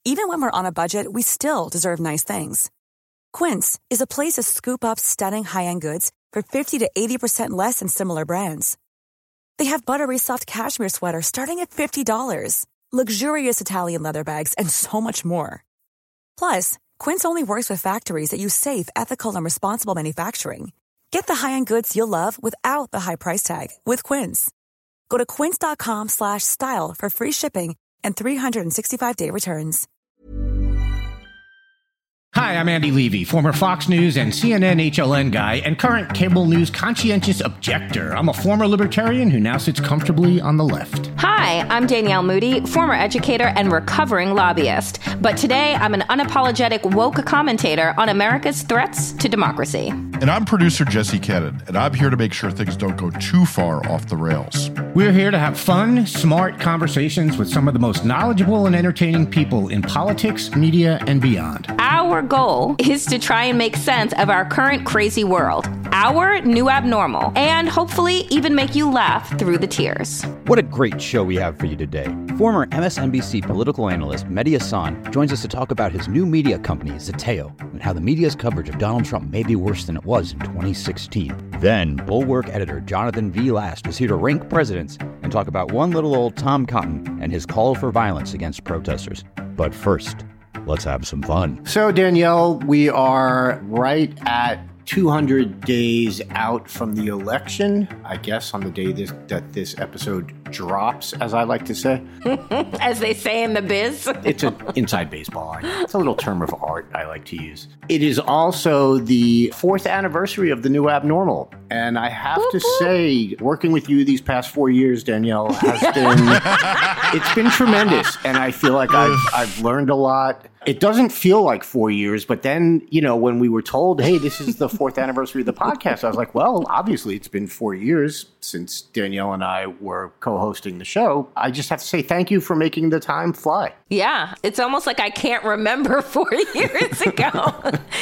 Even when we're on a budget, we still deserve nice things. Quince is a place to scoop up stunning high-end goods for 50 to 80% less than similar brands. They have buttery soft cashmere sweaters starting at $50, luxurious Italian leather bags, and so much more. Plus, Quince only works with factories that use safe, ethical, and responsible manufacturing. Get the high-end goods you'll love without the high price tag with Quince. Go to quince.com/style for free shipping and 365-day returns. Hi, I'm Andy Levy, former Fox News and CNN HLN guy and current cable news conscientious objector. I'm a former libertarian who now sits comfortably on the left. Hi, I'm Danielle Moody, former educator and recovering lobbyist. But today, I'm an unapologetic woke commentator on America's threats to democracy. And I'm producer Jesse Cannon, and I'm here to make sure things don't go too far off the rails. We're here to have fun, smart conversations with some of the most knowledgeable and entertaining people in politics, media, and beyond. Our goal is to try and make sense of our current crazy world, our new abnormal, and hopefully even make you laugh through the tears. What a great show we have for you today. Former MSNBC political analyst Mehdi Hasan joins us to talk about his new media company, Zeteo, and how the media's coverage of Donald Trump may be worse than it was in 2016. Then, Bulwark editor Jonathan V. Last is here to rank presidents and talk about one little old Tom Cotton and his call for violence against protesters. But first, let's have some fun. So, Danielle, we are right at 200 days out from the election, I guess, on the day that this episode drops, as I like to say. As they say in the biz. It's an inside baseball. It's a little term of art I like to use. It is also the 4th anniversary of the new abnormal. And I have to say, working with you these past 4 years, Danielle, it's been tremendous. And I feel like I've learned a lot. It doesn't feel like 4 years, but then, when we were told, hey, this is the 4th anniversary of the podcast, I was like, well, obviously it's been 4 years since Danielle and I were co-hosting the show. I just have to say thank you for making the time fly. Yeah, it's almost like I can't remember 4 years ago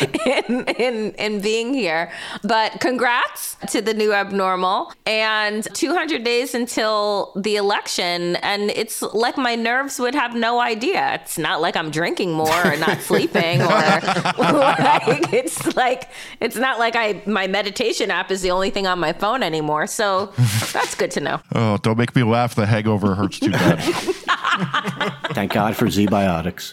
in being here. But congrats to the new abnormal, and 200 days until the election. And it's like my nerves would have no idea. It's not like I'm drinking more or not sleeping or it's not like my meditation app is the only thing on my phone anymore. So that's good to know. Oh, don't make me laugh. The hangover hurts too bad. Thank God for Z-Biotics.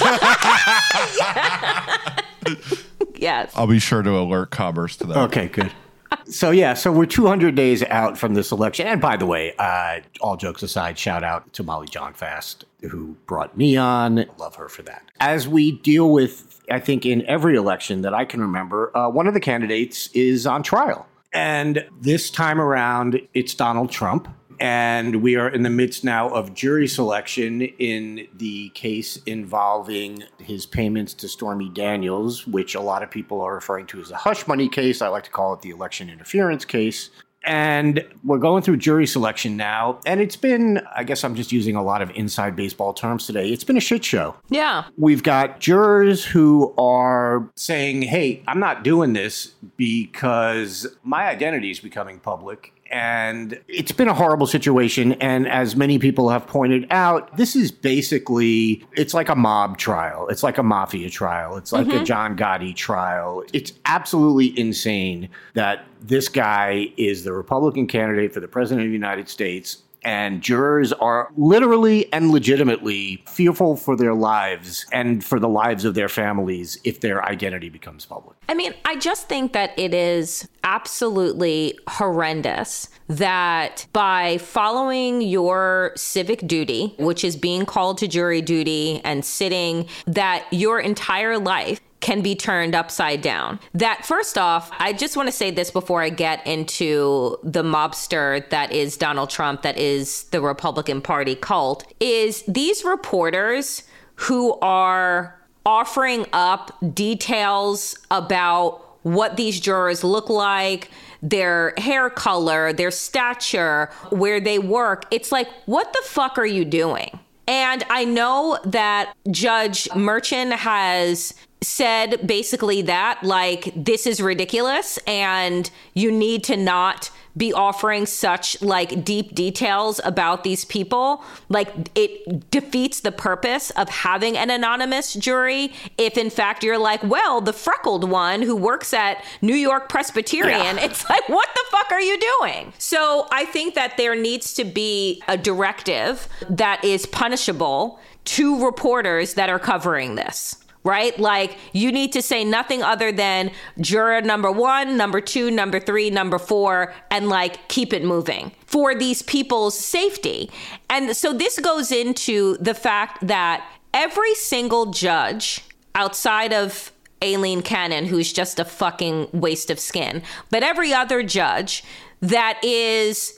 Yes. I'll be sure to alert Commerce to that. Okay, good. So we're 200 days out from this election. And by the way, all jokes aside, shout out to Molly Johnfast, who brought me on. Love her for that. As we deal with, I think, in every election that I can remember, one of the candidates is on trial. And this time around, it's Donald Trump. And we are in the midst now of jury selection in the case involving his payments to Stormy Daniels, which a lot of people are referring to as a hush money case. I like to call it the election interference case. And we're going through jury selection now. And it's been, I guess I'm just using a lot of inside baseball terms today. It's been a shit show. Yeah. We've got jurors who are saying, hey, I'm not doing this because my identity is becoming public. And it's been a horrible situation. And as many people have pointed out, this is basically, it's like a mob trial. It's like a mafia trial. It's like a John Gotti trial. It's absolutely insane that this guy is the Republican candidate for the president of the United States. And jurors are literally and legitimately fearful for their lives and for the lives of their families if their identity becomes public. I mean, I just think that it is absolutely horrendous that by following your civic duty, which is being called to jury duty and sitting, that your entire life can be turned upside down. That first off, I just want to say this before I get into the mobster that is Donald Trump, that is the Republican Party cult, is these reporters who are offering up details about what these jurors look like, their hair color, their stature, where they work. It's like, what the fuck are you doing? And I know that Judge Merchan has said basically that, like, this is ridiculous and you need to not be offering such like deep details about these people. Like, it defeats the purpose of having an anonymous jury if in fact you're like, well, the freckled one who works at New York Presbyterian, it's like, what the fuck are you doing? So I think that there needs to be a directive that is punishable to reporters that are covering this. Right? Like, you need to say nothing other than juror number 1, number 2, number 3, number 4, and like keep it moving for these people's safety. And so this goes into the fact that every single judge outside of Aileen Cannon, who's just a fucking waste of skin, but every other judge that is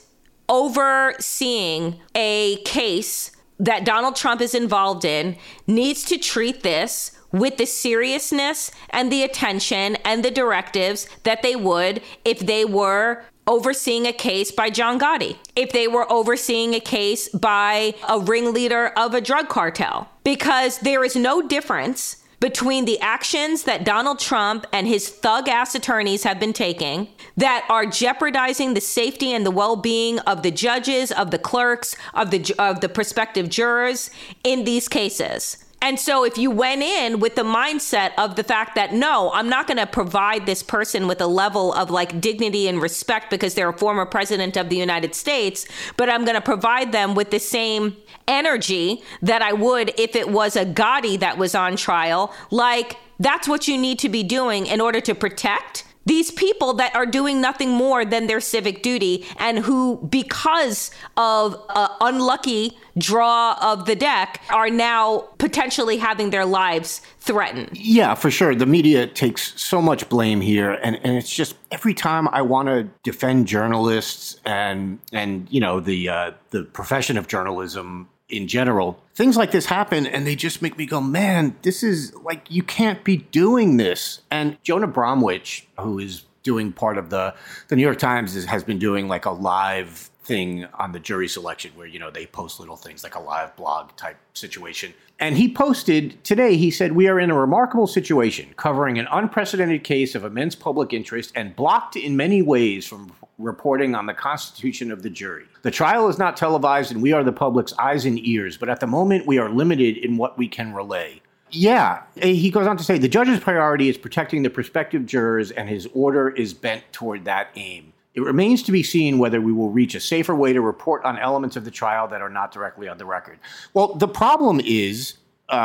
overseeing a case that Donald Trump is involved in needs to treat this with the seriousness and the attention and the directives that they would if they were overseeing a case by John Gotti, if they were overseeing a case by a ringleader of a drug cartel, because there is no difference between the actions that Donald Trump and his thug-ass attorneys have been taking that are jeopardizing the safety and the well-being of the judges, of the clerks, of the prospective jurors in these cases. And so if you went in with the mindset of the fact that, no, I'm not going to provide this person with a level of like dignity and respect because they're a former president of the United States, but I'm going to provide them with the same energy that I would if it was a Gotti that was on trial, like, that's what you need to be doing in order to protect these people that are doing nothing more than their civic duty and who, because of an unlucky draw of the deck, are now potentially having their lives threatened. Yeah, for sure. The media takes so much blame here. And it's just every time I want to defend journalists and you know, the profession of journalism in general, things like this happen and they just make me go, man, this is like, you can't be doing this. And Jonah Bromwich, who is doing part of the New York Times, has been doing like a live thing on the jury selection where, you know, they post little things like a live blog type situation. And he posted today, he said, "We are in a remarkable situation covering an unprecedented case of immense public interest and blocked in many ways from reporting on the constitution of the jury. The trial is not televised and we are the public's eyes and ears, but at the moment we are limited in what we can relay." Yeah, he goes on to say, the judge's priority is protecting the prospective jurors and his order is bent toward that aim. It remains to be seen whether we will reach a safer way to report on elements of the trial that are not directly on the record. Well, the problem is,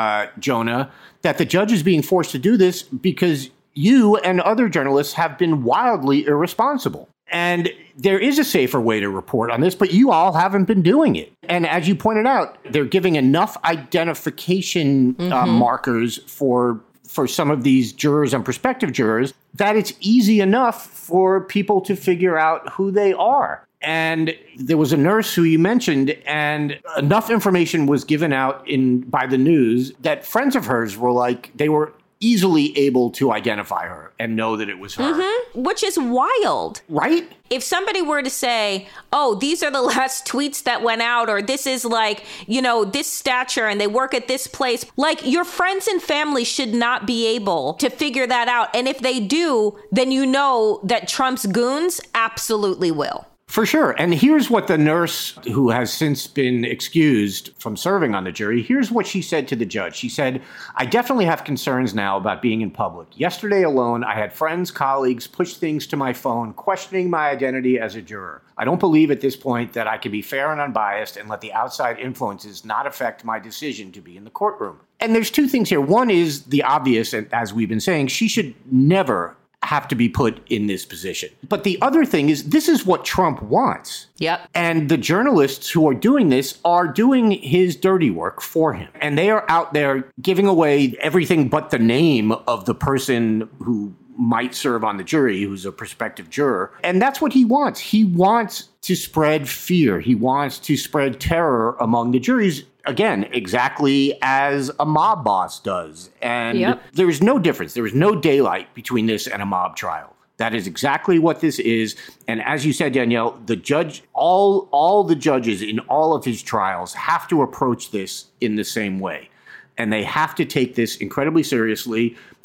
Jonah, that the judge is being forced to do this because you and other journalists have been wildly irresponsible. And there is a safer way to report on this, but you all haven't been doing it. And as you pointed out, they're giving enough identification markers for some of these jurors and prospective jurors that it's easy enough for people to figure out who they are. And there was a nurse who you mentioned, and enough information was given out by the news that friends of hers were like, they were easily able to identify her and know that it was her. Which is wild. Right? If somebody were to say, oh, these are the last tweets that went out, or this is like, you know, this stature and they work at this place, like, your friends and family should not be able to figure that out. And if they do, then you know that Trump's goons absolutely will. For sure. And here's what the nurse, who has since been excused from serving on the jury, here's what she said to the judge. She said, "I definitely have concerns now about being in public. Yesterday alone, I had friends, colleagues push things to my phone, questioning my identity as a juror. I don't believe at this point that I can be fair and unbiased and let the outside influences not affect my decision to be in the courtroom." And there's two things here. One is the obvious, and as we've been saying, she should never have to be put in this position. But the other thing is, this is what Trump wants. Yep. And the journalists who are doing this are doing his dirty work for him. And they are out there giving away everything but the name of the person who might serve on the jury, who's a prospective juror. And that's what he wants. He wants to spread fear. He wants to spread terror among the juries. Again, exactly as a mob boss does. And there is no difference. There is no daylight between this and a mob trial. That is exactly what this is. And as you said, Danielle, the judge, all the judges in all of his trials have to approach this in the same way. And they have to take this incredibly seriously.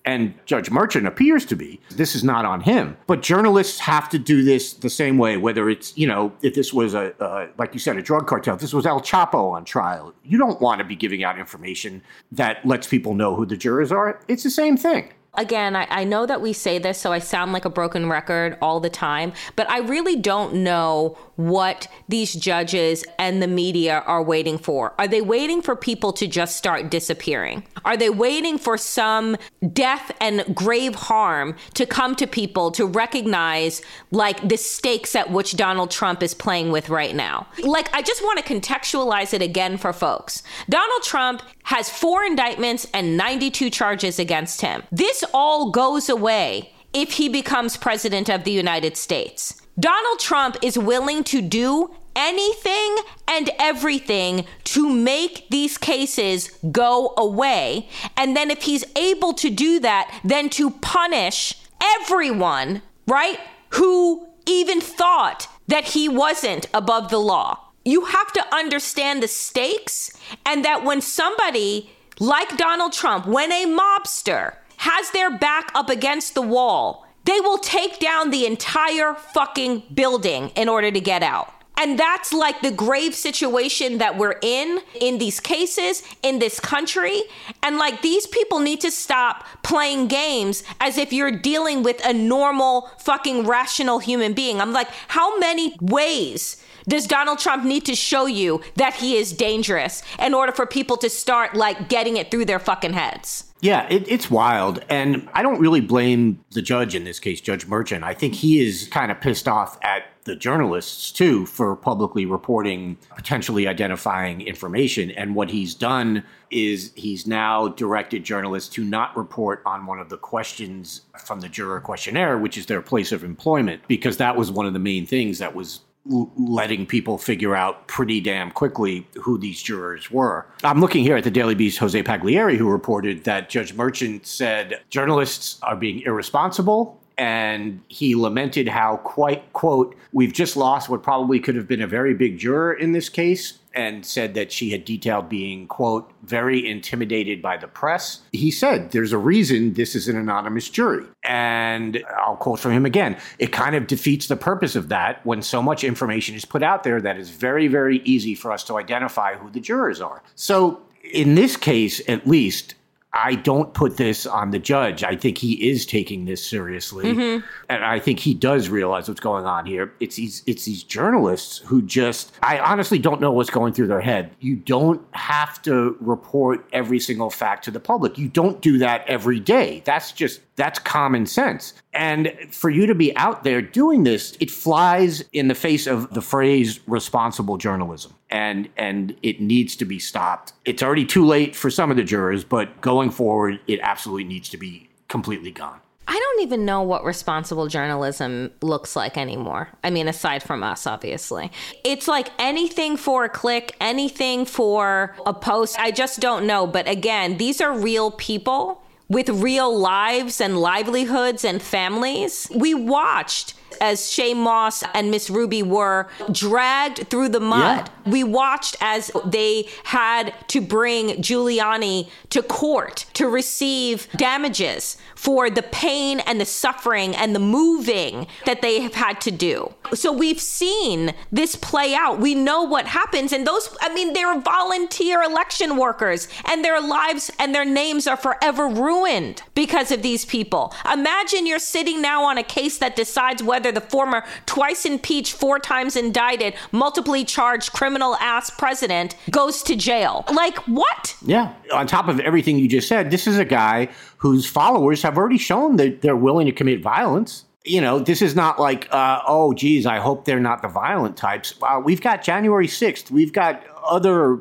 And Judge Merchan appears to be. This is not on him. But journalists have to do this the same way, whether it's, if this was like you said, a drug cartel, if this was El Chapo on trial. You don't want to be giving out information that lets people know who the jurors are. It's the same thing. Again, I know that we say this, so I sound like a broken record all the time, but I really don't know what these judges and the media are waiting for. Are they waiting for people to just start disappearing? Are they waiting for some death and grave harm to come to people to recognize like the stakes at which Donald Trump is playing with right now? Like, I just want to contextualize it again for folks. Donald Trump has 4 indictments and 92 charges against him. This all goes away if he becomes president of the United States. Donald Trump is willing to do anything and everything to make these cases go away. And then if he's able to do that, then to punish everyone, right, who even thought that he wasn't above the law. You have to understand the stakes, and that when somebody like Donald Trump, when a mobster has their back up against the wall, they will take down the entire fucking building in order to get out. And that's like the grave situation that we're in these cases, in this country. And like, these people need to stop playing games as if you're dealing with a normal fucking rational human being. I'm like, how many ways does Donald Trump need to show you that he is dangerous in order for people to start like getting it through their fucking heads? Yeah, it's wild. And I don't really blame the judge in this case, Judge Merchan. I think he is kind of pissed off at the journalists, too, for publicly reporting, potentially identifying information. And what he's done is he's now directed journalists to not report on one of the questions from the juror questionnaire, which is their place of employment, because that was one of the main things that was letting people figure out pretty damn quickly who these jurors were. I'm looking here at the Daily Beast, Jose Pagliari, who reported that Judge Merchan said journalists are being irresponsible, and he lamented how, quote, we've just lost what probably could have been a very big juror in this case, and said that she had detailed being, quote, very intimidated by the press. He said, there's a reason this is an anonymous jury. And I'll quote from him again, it kind of defeats the purpose of that when so much information is put out there that is very, very easy for us to identify who the jurors are. So in this case, at least, I don't put this on the judge. I think he is taking this seriously. Mm-hmm. And I think he does realize what's going on here. It's these journalists who I honestly don't know what's going through their head. You don't have to report every single fact to the public. You don't do that every day. That's common sense. And for you to be out there doing this, it flies in the face of the phrase responsible journalism. And it needs to be stopped. It's already too late for some of the jurors, but going forward, it absolutely needs to be completely gone. I don't even know what responsible journalism looks like anymore. I mean, aside from us, obviously. It's like anything for a click, anything for a post. I just don't know. But again, these are real people with real lives and livelihoods and families. We watched as Shay Moss and Miss Ruby were dragged through the mud. Yeah. We watched as they had to bring Giuliani to court to receive damages for the pain and the suffering and the moving that they have had to do. So we've seen this play out. We know what happens. And they're volunteer election workers, and their lives and their names are forever ruined because of these people. Imagine you're sitting now on a case that decides whether the former twice impeached, 4 times indicted, multiply charged criminal-ass president goes to jail. Like, what? Yeah. On top of everything you just said, this is a guy whose followers have already shown that they're willing to commit violence. You know, this is not like, oh, geez, I hope they're not the violent types. We've got January 6th. We've got other,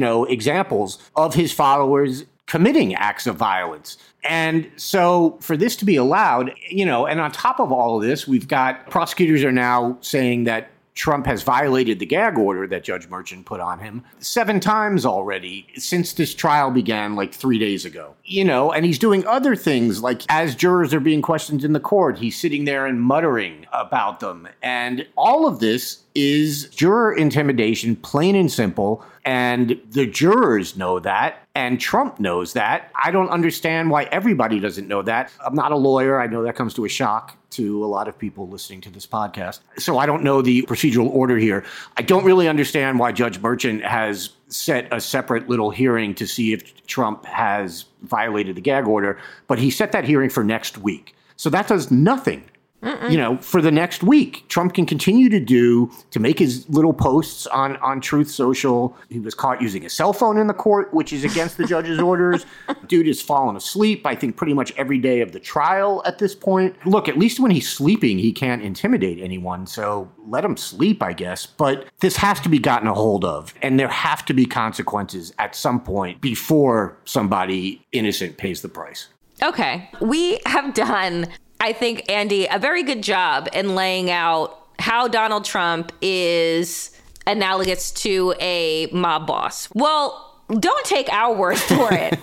examples of his followers committing acts of violence. And so for this to be allowed, and on top of all of this, we've got prosecutors are now saying that Trump has violated the gag order that Judge Merchan put on him 7 times already since this trial began like 3 days ago. And he's doing other things like as jurors are being questioned in the court, he's sitting there and muttering about them. And all of this is juror intimidation, plain and simple. And the jurors know that, and Trump knows that. I don't understand why everybody doesn't know that. I'm not a lawyer. I know that comes to a shock to a lot of people listening to this podcast. So I don't know the procedural order here. I don't really understand why Judge Merchant has set a separate little hearing to see if Trump has violated the gag order, but he set that hearing for next week. So that does nothing. For the next week. Trump can continue to make his little posts on Truth Social. He was caught using a cell phone in the court, which is against the judge's orders. Dude has fallen asleep, I think, pretty much every day of the trial at this point. Look, at least when he's sleeping, he can't intimidate anyone. So let him sleep, I guess. But this has to be gotten a hold of. And there have to be consequences at some point before somebody innocent pays the price. Okay. We have done, I think, Andy, a very good job in laying out how Donald Trump is analogous to a mob boss. Well, don't take our word for it.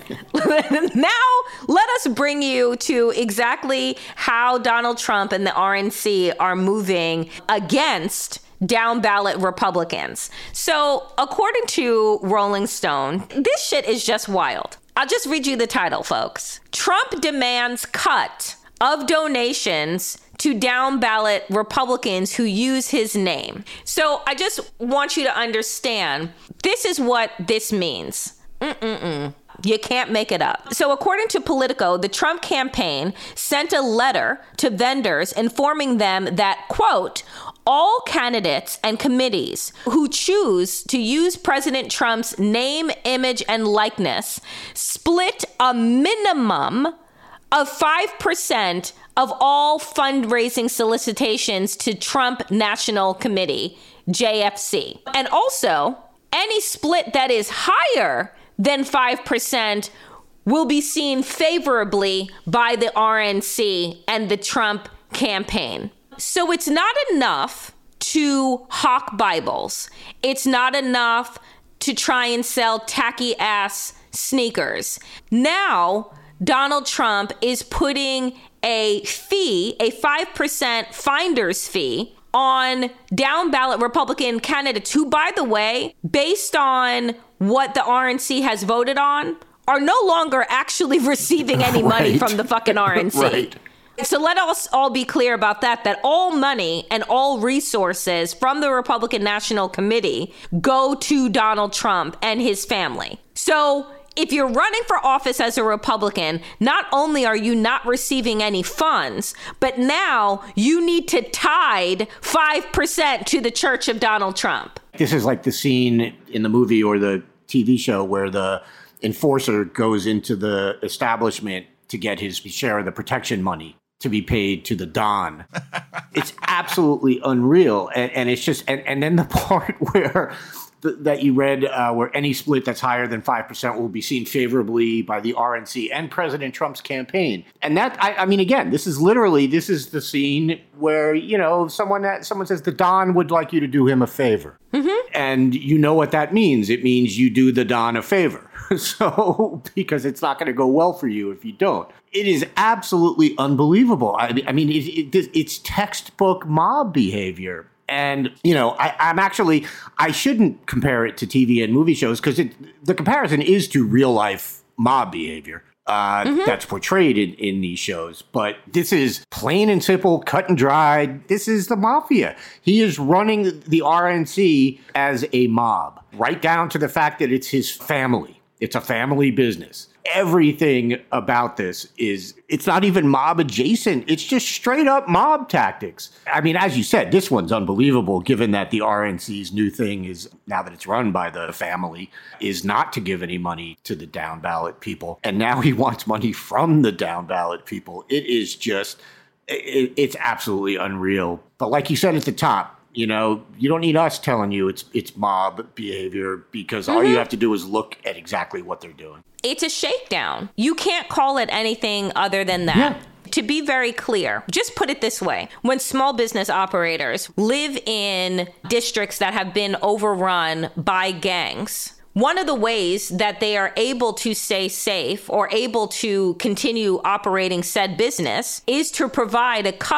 Now, let us bring you to exactly how Donald Trump and the RNC are moving against down ballot Republicans. So, according to Rolling Stone, this shit is just wild. I'll just read you the title, folks. Trump demands cut of donations to down ballot Republicans who use his name. So I just want you to understand, this is what this means. You can't make it up. So according to Politico, the Trump campaign sent a letter to vendors informing them that, quote, all candidates and committees who choose to use President Trump's name, image, and likeness split a minimum of 5% of all fundraising solicitations to Trump National Committee, JFC. And also, any split that is higher than 5% will be seen favorably by the RNC and the Trump campaign. So it's not enough to hawk Bibles. It's not enough to try and sell tacky ass sneakers. Now, Donald Trump is putting a fee, a 5% finder's fee on down ballot Republican candidates who, by the way, based on what the RNC has voted on, are no longer actually receiving any money from the fucking RNC. Right. So let us all be clear about that all money and all resources from the Republican National Committee go to Donald Trump and his family. So if you're running for office as a Republican, not only are you not receiving any funds, but now you need to tithe 5% to the Church of Donald Trump. This is like the scene in the movie or the TV show where the enforcer goes into the establishment to get his share of the protection money to be paid to the Don. It's absolutely unreal. And it's just, and then the part where that you read where any split that's higher than 5% will be seen favorably by the RNC and President Trump's campaign. And that, I mean, again, this is the scene where, someone says the Don would like you to do him a favor. Mm-hmm. And you know what that means. It means you do the Don a favor. So, because it's not going to go well for you if you don't. It is absolutely unbelievable. I mean, it's textbook mob behavior. And, I shouldn't compare it to TV and movie shows because the comparison is to real life mob behavior that's portrayed in these shows. But this is plain and simple, cut and dried. This is the mafia. He is running the RNC as a mob, right down to the fact that it's his family. It's a family business. Everything about this it's not even mob adjacent. It's just straight up mob tactics. I mean, as you said, this one's unbelievable given that the RNC's new thing is, now that it's run by the family, is not to give any money to the down ballot people. And now he wants money from the down ballot people. It is just, it's absolutely unreal. But like you said at the top, you don't need us telling you it's mob behavior because all you have to do is look at exactly what they're doing. It's a shakedown. You can't call it anything other than that. Yeah. To be very clear, just put it this way. When small business operators live in districts that have been overrun by gangs, one of the ways that they are able to stay safe or able to continue operating said business is to provide a cut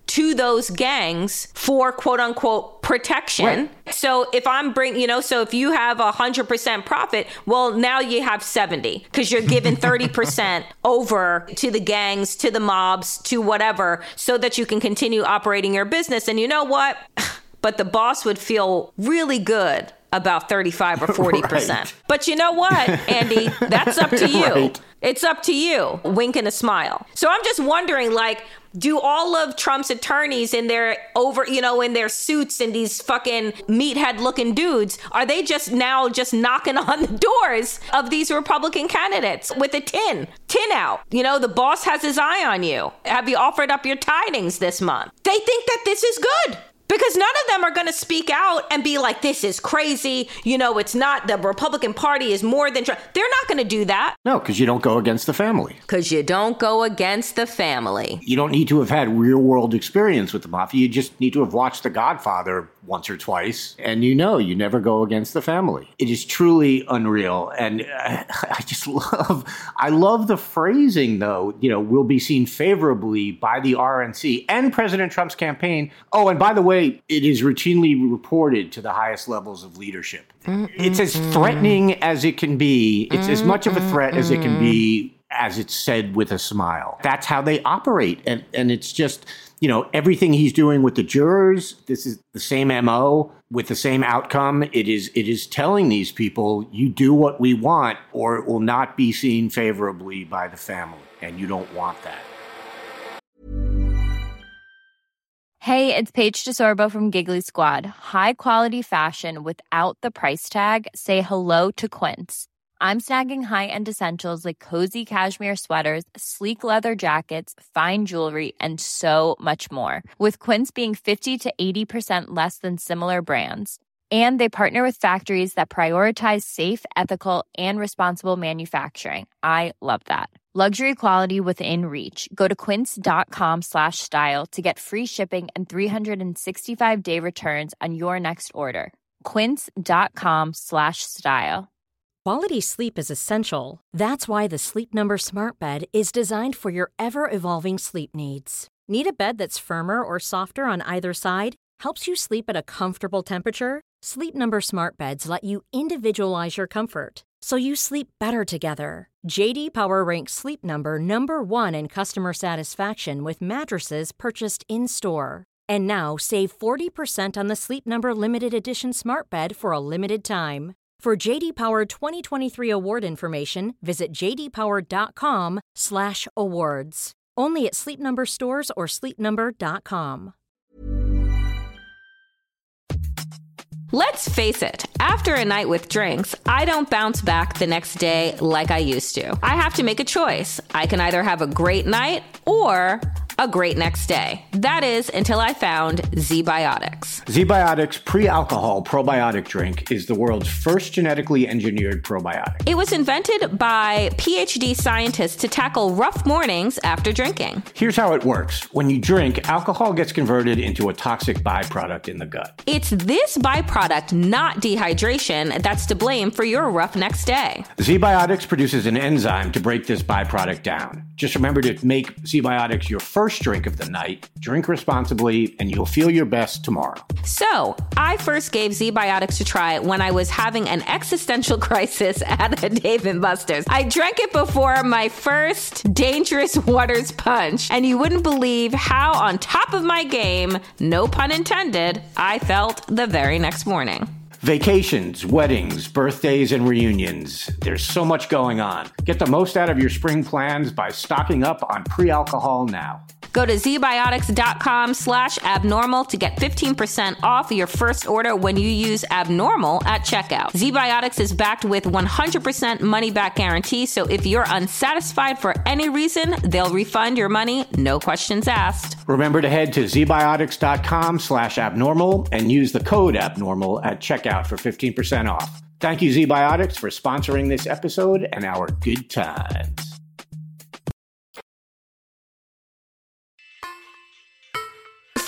to those gangs for quote unquote protection. Right. So if I'm so if you have 100% profit, well, now you have 70 because you're giving 30% over to the gangs, to the mobs, to whatever, so that you can continue operating your business. And you know what? But the boss would feel really good about 35 or 40%. Right. But you know what, Andy? That's up to you. Right. It's up to you. Wink and a smile. So I'm just wondering, do all of Trump's attorneys in their in their suits and these fucking meathead looking dudes, are they just knocking on the doors of these Republican candidates with a tin out? The boss has his eye on you. Have you offered up your tidings this month? They think that this is good. Because none of them are going to speak out and be like, this is crazy. It's not, the Republican Party is more than Trump. They're not going to do that. No, because you don't go against the family. Because you don't go against the family. You don't need to have had real world experience with the mafia. You just need to have watched The Godfather once or twice. And you never go against the family. It is truly unreal. And I love the phrasing, though, will be seen favorably by the RNC and President Trump's campaign. Oh, and by the way, it is routinely reported to the highest levels of leadership. It's as threatening as it can be. It's as much of a threat as it can be, as it's said with a smile. That's how they operate. And it's just, everything he's doing with the jurors, this is the same MO with the same outcome. It is telling these people, you do what we want or it will not be seen favorably by the family. And you don't want that. Hey, it's Paige DeSorbo from Giggly Squad. High quality fashion without the price tag. Say hello to Quince. I'm snagging high-end essentials like cozy cashmere sweaters, sleek leather jackets, fine jewelry, and so much more. With Quince being 50 to 80% less than similar brands. And they partner with factories that prioritize safe, ethical, and responsible manufacturing. I love that. Luxury quality within reach. Go to quince.com/style to get free shipping and 365-day returns on your next order. Quince.com/style. Quality sleep is essential. That's why the Sleep Number Smart Bed is designed for your ever-evolving sleep needs. Need a bed that's firmer or softer on either side? Helps you sleep at a comfortable temperature? Sleep Number Smart Beds let you individualize your comfort, so you sleep better together. J.D. Power ranks Sleep Number number 1 in customer satisfaction with mattresses purchased in-store. And now, save 40% on the Sleep Number Limited Edition Smart Bed for a limited time. For J.D. Power 2023 award information, visit jdpower.com/awards. Only at Sleep Number stores or sleepnumber.com. Let's face it, after a night with drinks, I don't bounce back the next day like I used to. I have to make a choice. I can either have a great night or a great next day. That is until I found ZBiotics. ZBiotics pre-alcohol probiotic drink is the world's first genetically engineered probiotic. It was invented by PhD scientists to tackle rough mornings after drinking. Here's how it works. When you drink, alcohol gets converted into a toxic byproduct in the gut. It's this byproduct, not dehydration, that's to blame for your rough next day. ZBiotics produces an enzyme to break this byproduct down. Just remember to make ZBiotics your first drink of the night. Drink responsibly, and you'll feel your best tomorrow. So, I first gave ZBiotics a try when I was having an existential crisis at a Dave & Buster's. I drank it before my first Dangerous Waters punch, and you wouldn't believe how on top of my game, no pun intended, I felt the very next morning. Vacations, weddings, birthdays, and reunions. There's so much going on. Get the most out of your spring plans by stocking up on pre-alcohol now. Go to zbiotics.com/abnormal to get 15% off your first order when you use abnormal at checkout. ZBiotics is backed with 100% money back guarantee, so if you're unsatisfied for any reason, they'll refund your money, no questions asked. Remember to head to zbiotics.com/abnormal and use the code abnormal at checkout for 15% off. Thank you, ZBiotics, for sponsoring this episode and our good times.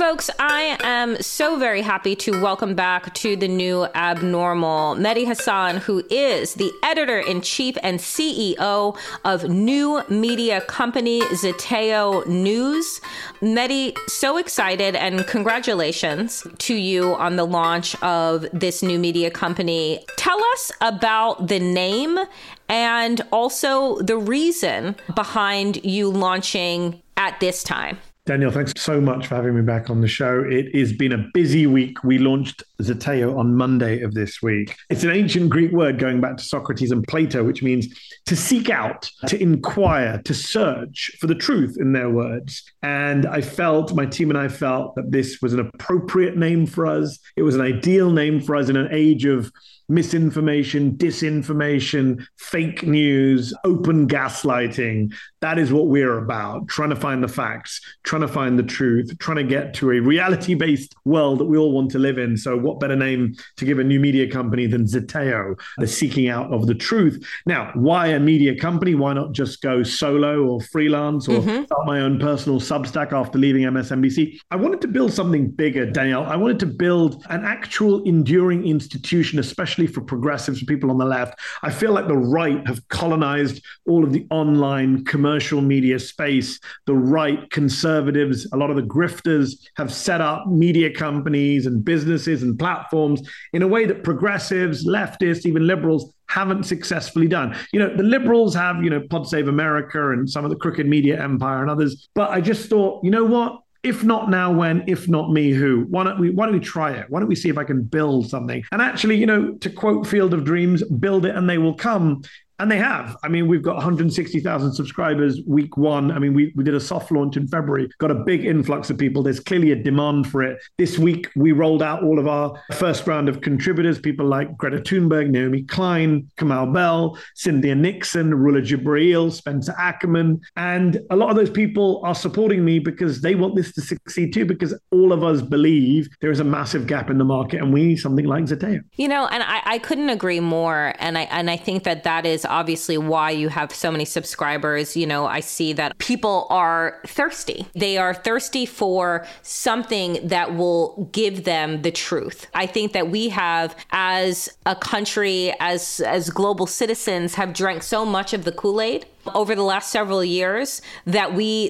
folks, I am so very happy to welcome back to the New Abnormal Mehdi Hasan, who is the editor-in-chief and CEO of new media company Zeteo News. Mehdi, so excited, and congratulations to you on the launch of this new media company. Tell us about the name and also the reason behind you launching at this time. Danielle, thanks so much for having me back on the show. It has been a busy week. We launched Zeteo on Monday of this week. It's an ancient Greek word going back to Socrates and Plato, which means to seek out, to inquire, to search for the truth, in their words. And my team and I felt that this was an appropriate name for us. It was an ideal name for us in an age of misinformation, disinformation, fake news, open gaslighting. That is what we're about, trying to find the facts, trying to find the truth, trying to get to a reality-based world that we all want to live in. So what better name to give a new media company than Zeteo, the seeking out of the truth. Now, why a media company? Why not just go solo or freelance or start my own personal Substack after leaving MSNBC? I wanted to build something bigger, Danielle. I wanted to build an actual enduring institution, especially for progressives, for people on the left. I feel like the right have colonized all of the online commercial media space. The right, conservatives, a lot of the grifters have set up media companies and businesses and platforms in a way that progressives, leftists, even liberals haven't successfully done. The liberals have, Pod Save America and some of the crooked media empire and others. But I just thought, you know what? If not now, when? If not me, who? Why don't we try it? Why don't we see if I can build something? And actually, to quote Field of Dreams, build it and they will come. And they have. I mean, we've got 160,000 subscribers week one. I mean, we did a soft launch in February, got a big influx of people. There's clearly a demand for it. This week, we rolled out all of our first round of contributors, people like Greta Thunberg, Naomi Klein, Kamal Bell, Cynthia Nixon, Rula Jibril, Spencer Ackerman. And a lot of those people are supporting me because they want this to succeed too, because all of us believe there is a massive gap in the market and we need something like Zeteo. And I couldn't agree more. And I think that is obviously why you have so many subscribers. I see that people are thirsty. They are thirsty for something that will give them the truth. I think that we have, as a country, as global citizens, have drank so much of the Kool-Aid over the last several years that we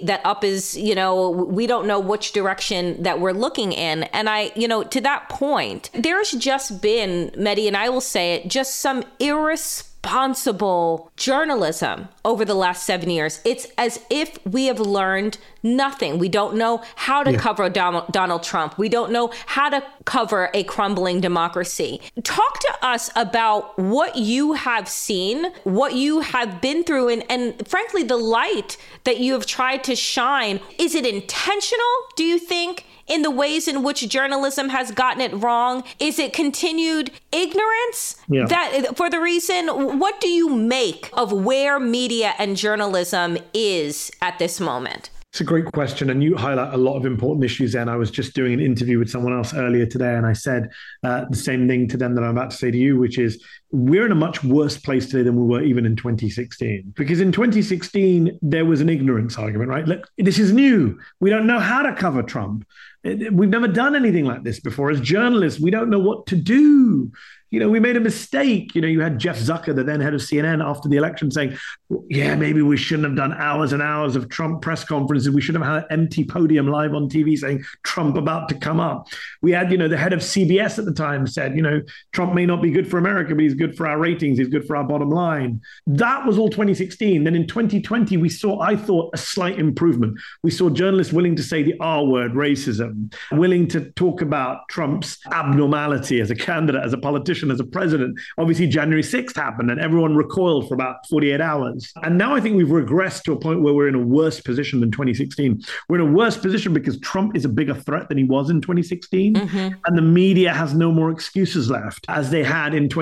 don't know which direction that we're looking in. And to that point, there's just been, Mehdi, and I will say it, just some irresponsible journalism over the last 7 years. It's as if we have learned nothing. We don't know how to cover Donald Trump. We don't know how to cover a crumbling democracy. Talk to us about what you have seen, what you have been through, and frankly, the light that you have tried to shine. Is it intentional, do you think, in the ways in which journalism has gotten it wrong? Is it continued ignorance? That for the reason, what do you make of where media and journalism is at this moment? It's a great question, and you highlight a lot of important issues there. And I was just doing an interview with someone else earlier today, and I said the same thing to them that I'm about to say to you, which is we're in a much worse place today than we were even in 2016. Because in 2016, there was an ignorance argument, right? Look, this is new. We don't know how to cover Trump. We've never done anything like this before. As journalists, we don't know what to do. We made a mistake. You had Jeff Zucker, the then head of CNN, after the election saying, maybe we shouldn't have done hours and hours of Trump press conferences. We should have had an empty podium live on TV saying Trump about to come up. We had, the head of CBS at the time said, Trump may not be good for America, but he's good for our ratings. He's good for our bottom line. That was all 2016. Then in 2020, we saw, I thought, a slight improvement. We saw journalists willing to say the R word, racism, willing to talk about Trump's abnormality as a candidate, as a politician, as a president. Obviously, January 6th happened and everyone recoiled for about 48 hours. And now I think we've regressed to a point where we're in a worse position than 2016. We're in a worse position because Trump is a bigger threat than he was in 2016. And the media has no more excuses left as they had in 2016.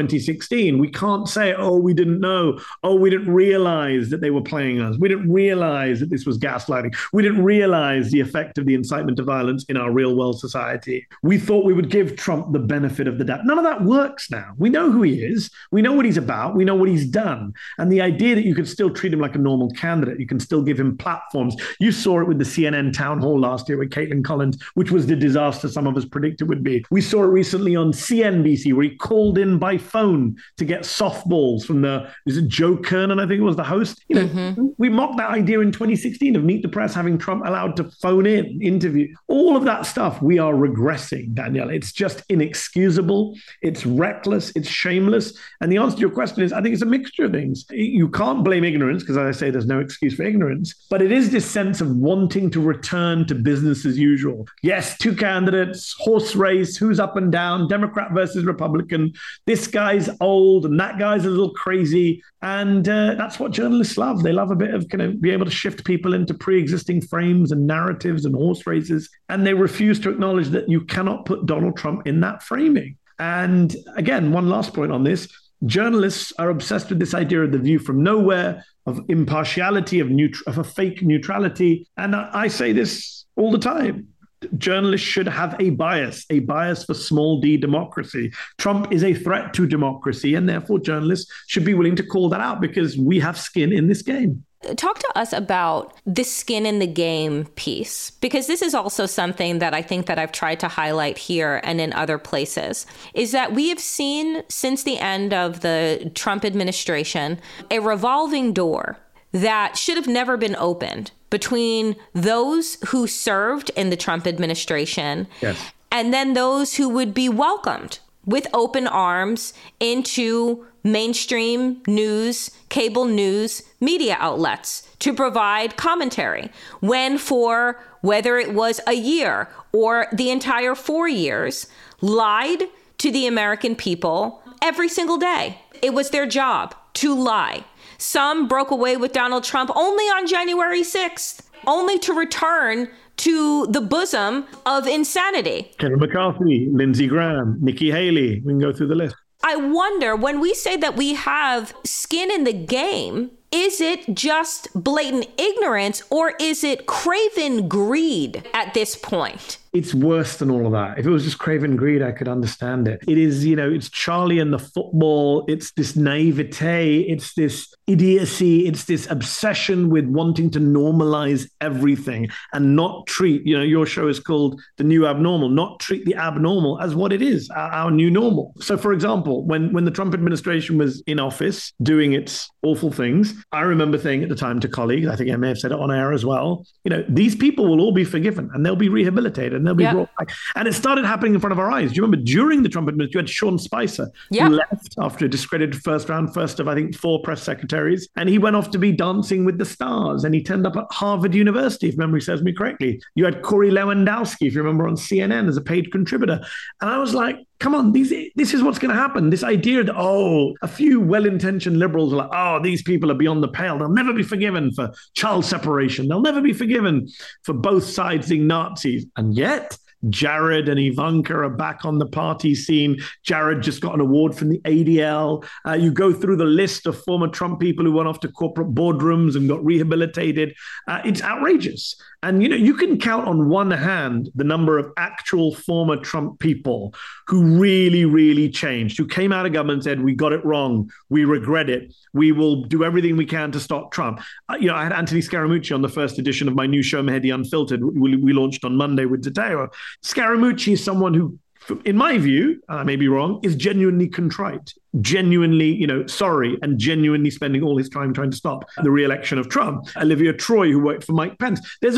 2016. We can't say, oh, we didn't know. Oh, we didn't realize that they were playing us. We didn't realize that this was gaslighting. We didn't realize the effect of the incitement to violence in our real world society. We thought we would give Trump the benefit of the doubt. None of that works now. We know who he is. We know what he's about. We know what he's done. And the idea that you could still treat him like a normal candidate, you can still give him platforms. You saw it with the CNN town hall last year with Caitlin Collins, which was the disaster some of us predicted would be. We saw it recently on CNBC where he called in by phone to get softballs from is it Joe Kernan, I think it was the host? We mocked that idea in 2016 of Meet the Press having Trump allowed to phone in, interview. All of that stuff, we are regressing, Danielle. It's just inexcusable. It's reckless. It's shameless. And the answer to your question is, I think it's a mixture of things. You can't blame ignorance because, as I say, there's no excuse for ignorance. But it is this sense of wanting to return to business as usual. Yes, two candidates, horse race, who's up and down, Democrat versus Republican. This guy's old and that guy's a little crazy. And that's what journalists love. They love a bit of kind of be able to shift people into pre-existing frames and narratives and horse races. And they refuse to acknowledge that you cannot put Donald Trump in that framing. And again, one last point on this. Journalists are obsessed with this idea of the view from nowhere, of impartiality, of a fake neutrality. And I say this all the time. Journalists should have a bias for small d democracy. Trump is a threat to democracy, and therefore journalists should be willing to call that out because we have skin in this game. Talk to us about the skin in the game piece, because this is also something that I think that I've tried to highlight here and in other places, is that we have seen since the end of the Trump administration a revolving door that should have never been opened between those who served in the Trump administration and then those who would be welcomed with open arms into mainstream news, cable news, media outlets to provide commentary, when for whether it was a year or the entire 4 years, lied to the American people every single day. It was their job to lie. Some broke away with Donald Trump only on January 6th, only to return to the bosom of insanity. Kevin McCarthy, Lindsey Graham, Nikki Haley, we can go through the list. I wonder, when we say that we have skin in the game, is it just blatant ignorance or is it craven greed at this point? It's worse than all of that. If it was just craven greed, I could understand it. It is, it's Charlie and the football. It's this naivete. It's this idiocy. It's this obsession with wanting to normalize everything and not treat, your show is called The New Abnormal, not treat the abnormal as what it is, our new normal. So, for example, when the Trump administration was in office doing its awful things, I remember saying at the time to colleagues, I think I may have said it on air as well, these people will all be forgiven and they'll be rehabilitated. And they'll be brought back. And it started happening in front of our eyes. Do you remember during the Trump administration, you had Sean Spicer, who left after a discredited first of, I think, 4 press secretaries. And he went off to be Dancing with the Stars. And he turned up at Harvard University, if memory serves me correctly. You had Corey Lewandowski, if you remember, on CNN as a paid contributor. And I was like, come on, this is what's going to happen. This idea that, a few well-intentioned liberals are like, these people are beyond the pale. They'll never be forgiven for child separation. They'll never be forgiven for both sides being Nazis. And yet, Jared and Ivanka are back on the party scene. Jared just got an award from the ADL. You go through the list of former Trump people who went off to corporate boardrooms and got rehabilitated. It's outrageous. And, you can count on one hand the number of actual former Trump people who really, really changed, who came out of government and said, we got it wrong. We regret it. We will do everything we can to stop Trump. I had Anthony Scaramucci on the first edition of my new show, Mehdi Unfiltered. We launched on Monday with Zateo. Scaramucci is someone who, in my view, I may be wrong, is genuinely contrite, genuinely, sorry, and genuinely spending all his time trying to stop the re-election of Trump. Olivia Troy, who worked for Mike Pence. There's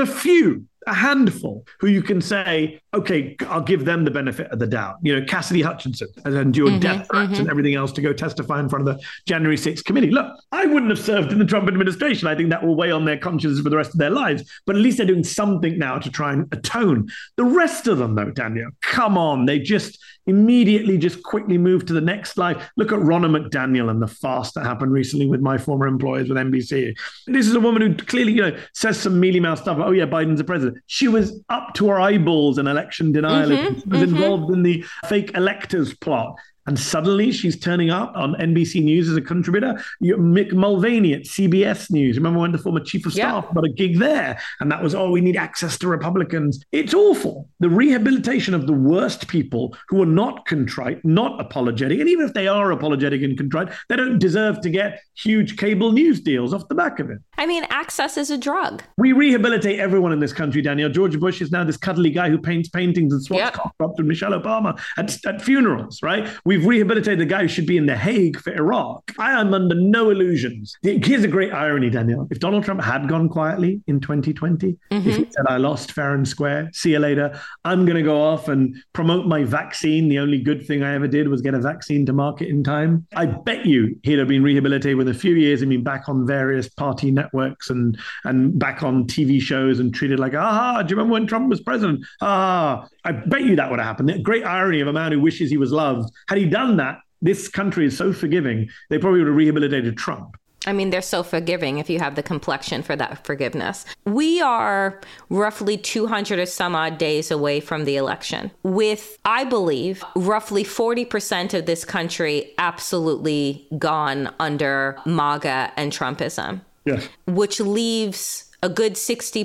a handful who you can say, okay, I'll give them the benefit of the doubt. Cassidy Hutchinson has endured death threats and everything else to go testify in front of the January 6th committee. Look, I wouldn't have served in the Trump administration. I think that will weigh on their consciences for the rest of their lives. But at least they're doing something now to try and atone. The rest of them, though, Daniel, come on. They just immediately just quickly move to the next slide. Look at Ronna McDaniel and the farce that happened recently with my former employers with NBC. This is a woman who clearly, says some mealy-mouthed stuff. Oh, yeah, Biden's the president. She was up to her eyeballs in election denial. She was involved in the fake electors plot. And suddenly she's turning up on NBC News as a contributor. Mick Mulvaney at CBS News. Remember when the former chief of staff got a gig there? And that was, we need access to Republicans. It's awful. The rehabilitation of the worst people who are not contrite, not apologetic. And even if they are apologetic and contrite, they don't deserve to get huge cable news deals off the back of it. I mean, access is a drug. We rehabilitate everyone in this country, Danielle. George Bush is now this cuddly guy who paints paintings and swaps cock up to Michelle Obama at funerals, right? We've rehabilitated the guy who should be in The Hague for Iraq. I am under no illusions. Here's a great irony, Danielle. If Donald Trump had gone quietly in 2020, if he said, I lost fair and square, see you later, I'm going to go off and promote my vaccine. The only good thing I ever did was get a vaccine to market in time. I bet you he'd have been rehabilitated within a few years and been back on various party networks and back on TV shows and treated like, do you remember when Trump was president? I bet you that would have happened. The great irony of a man who wishes he was loved. Had he done that, this country is so forgiving, they probably would have rehabilitated Trump. I mean, they're so forgiving if you have the complexion for that forgiveness. We are roughly 200 or some odd days away from the election, with, I believe, roughly 40% of this country absolutely gone under MAGA and Trumpism, which leaves a good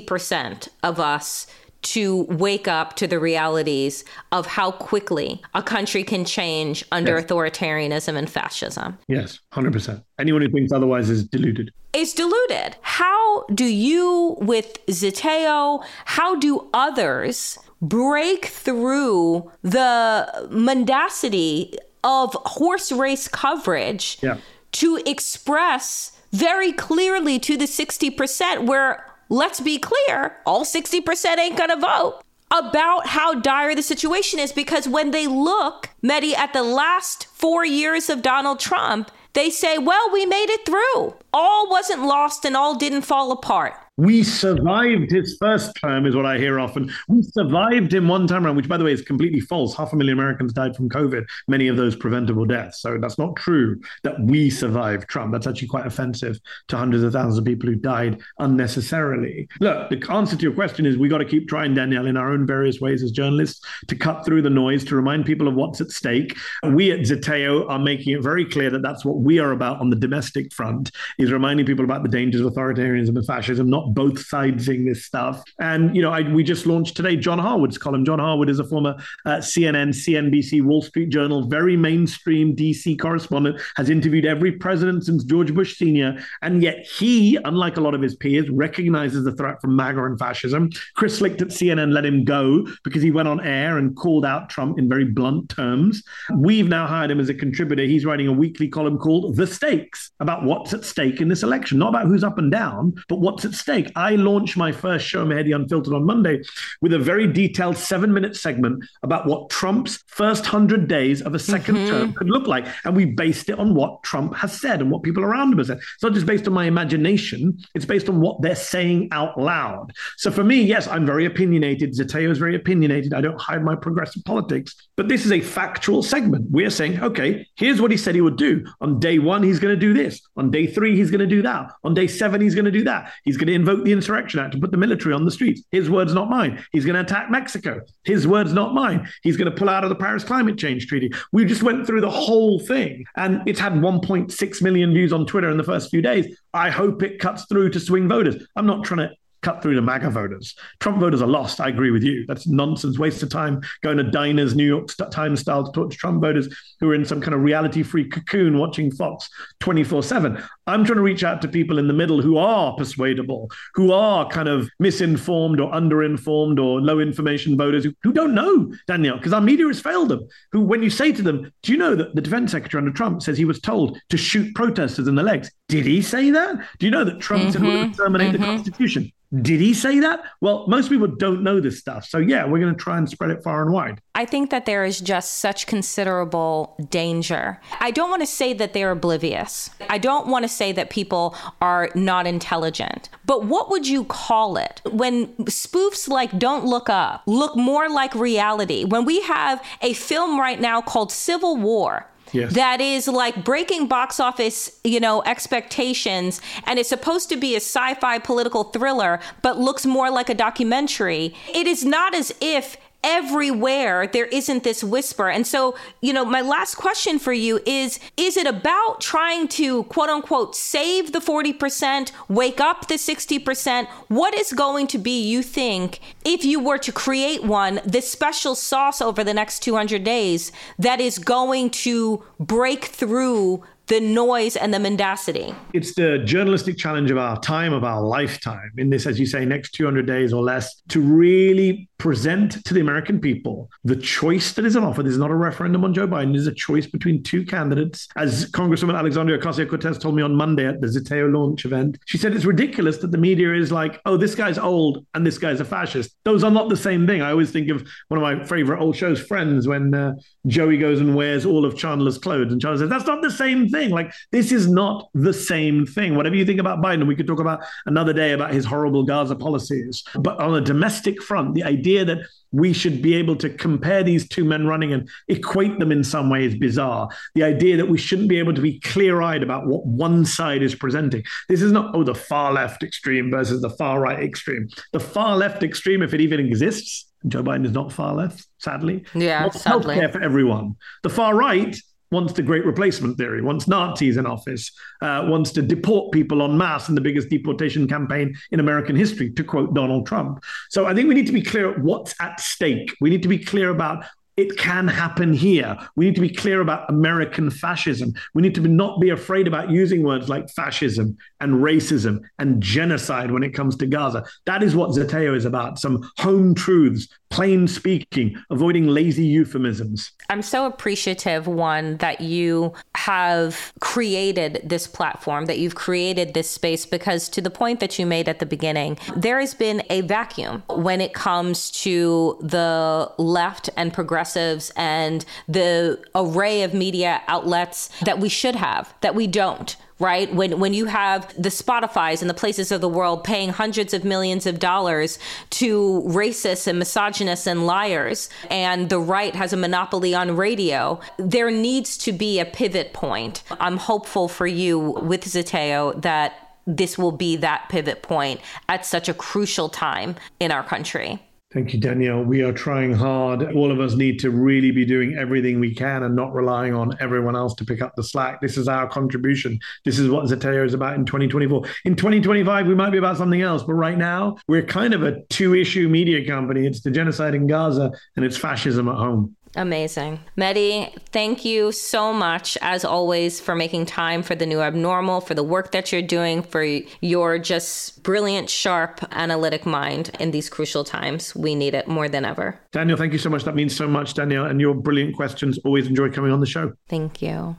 60% of us to wake up to the realities of how quickly a country can change under authoritarianism and fascism. Yes, 100%. Anyone who thinks otherwise is deluded. Is deluded. How do you, with Zeteo, how do others break through the mendacity of horse race coverage to express very clearly to the 60% where, let's be clear, all 60% ain't gonna vote, about how dire the situation is? Because when they look, Mehdi, at the last 4 years of Donald Trump, they say, well, we made it through. All wasn't lost and all didn't fall apart. We survived his first term, is what I hear often. We survived him one time around, which, by the way, is completely false. 500,000 Americans died from COVID, many of those preventable deaths. So that's not true that we survived Trump. That's actually quite offensive to hundreds of thousands of people who died unnecessarily. Look, the answer to your question is we got to keep trying, Danielle, in our own various ways as journalists to cut through the noise, to remind people of what's at stake. We at Zeteo are making it very clear that that's what we are about on the domestic front, is reminding people about the dangers of authoritarianism and fascism, not both sidesing this stuff. And, we just launched today John Harwood's column. John Harwood is a former CNN, CNBC, Wall Street Journal, very mainstream DC correspondent, has interviewed every president since George Bush Sr. And yet he, unlike a lot of his peers, recognizes the threat from MAGA and fascism. Chris Licht at CNN let him go because he went on air and called out Trump in very blunt terms. We've now hired him as a contributor. He's writing a weekly column called The Stakes, about what's at stake in this election, not about who's up and down, but what's at stake. I launched my first show, Mehdi Unfiltered, on Monday with a very detailed 7-minute segment about what Trump's first 100 days of a second term could look like. And we based it on what Trump has said and what people around him have said. It's not just based on my imagination. It's based on what they're saying out loud. So for me, yes, I'm very opinionated. Zeteo is very opinionated. I don't hide my progressive politics. But this is a factual segment. We're saying, okay, here's what he said he would do. On day 1, he's going to do this. On day 3, he's going to do that. On day 7, he's going to do that. He's going to invoke the Insurrection Act to put the military on the streets. His words, not mine. He's going to attack Mexico. His words, not mine. He's going to pull out of the Paris Climate Change Treaty. We just went through the whole thing, and it's had 1.6 million views on Twitter in the first few days. I hope it cuts through to swing voters. I'm not trying to cut through to MAGA voters. Trump voters are lost. I agree with you. That's nonsense, waste of time going to diners, New York Times style, to talk to Trump voters who are in some kind of reality-free cocoon watching Fox 24/7. I'm trying to reach out to people in the middle who are persuadable, who are kind of misinformed or underinformed or low information voters who don't know, Danielle, because our media has failed them, who, when you say to them, do you know that the defense secretary under Trump says he was told to shoot protesters in the legs? Did he say that? Do you know that Trump said we're going to terminate the Constitution? Did he say that? Well, most people don't know this stuff. So yeah, we're going to try and spread it far and wide. I think that there is just such considerable danger. I don't want to say that they're oblivious. I don't want to say that people are not intelligent. But what would you call it when spoofs like Don't Look Up look more like reality? When we have a film right now called Civil War, yes, that is like breaking box office, expectations, and it's supposed to be a sci-fi political thriller, but looks more like a documentary. It is not as if everywhere there isn't this whisper. And so, my last question for you is it about trying to, quote unquote, save the 40%, wake up the 60%? What is going to be, you think, if you were to create one, this special sauce over the next 200 days that is going to break through the noise and the mendacity? It's the journalistic challenge of our time, of our lifetime, in this, as you say, next 200 days or less, to really present to the American people the choice that is on offer. This is not a referendum on Joe Biden. It is a choice between two candidates. As Congresswoman Alexandria Ocasio-Cortez told me on Monday at the Zeteo launch event, she said it's ridiculous that the media is like, oh, this guy's old and this guy's a fascist. Those are not the same thing. I always think of one of my favorite old shows, Friends, when Joey goes and wears all of Chandler's clothes. And Chandler says, that's not the same thing. Like, this is not the same thing. Whatever you think about Biden, we could talk about another day about his horrible Gaza policies. But on a domestic front, the idea that we should be able to compare these two men running and equate them in some way is bizarre. The idea that we shouldn't be able to be clear-eyed about what one side is presenting. This is not, the far left extreme versus the far right extreme. The far left extreme, if it even exists, Joe Biden is not far left, sadly. Yeah, sadly. Healthcare for everyone. The far right wants the great replacement theory, wants Nazis in office, wants to deport people en masse in the biggest deportation campaign in American history, to quote Donald Trump. So I think we need to be clear what's at stake. We need to be clear about it can happen here. We need to be clear about American fascism. We need to not be afraid about using words like fascism and racism and genocide when it comes to Gaza. That is what Zeteo is about, some home truths, plain speaking, avoiding lazy euphemisms. I'm so appreciative, one, that you have created this platform, that you've created this space, because to the point that you made at the beginning, there has been a vacuum when it comes to the left and progressives and the array of media outlets that we should have, that we don't. Right? When you have the Spotifys and the places of the world paying hundreds of millions of dollars to racists and misogynists and liars, and the right has a monopoly on radio, there needs to be a pivot point. I'm hopeful for you with Zeteo that this will be that pivot point at such a crucial time in our country. Thank you, Danielle. We are trying hard. All of us need to really be doing everything we can and not relying on everyone else to pick up the slack. This is our contribution. This is what Zeteo is about in 2024. In 2025, we might be about something else. But right now, we're kind of a two-issue media company. It's the genocide in Gaza and it's fascism at home. Amazing. Mehdi, thank you so much, as always, for making time for The New Abnormal, for the work that you're doing, for your just brilliant, sharp, analytic mind in these crucial times. We need it more than ever. Danielle, thank you so much. That means so much, Danielle. And your brilliant questions. Always enjoy coming on the show. Thank you.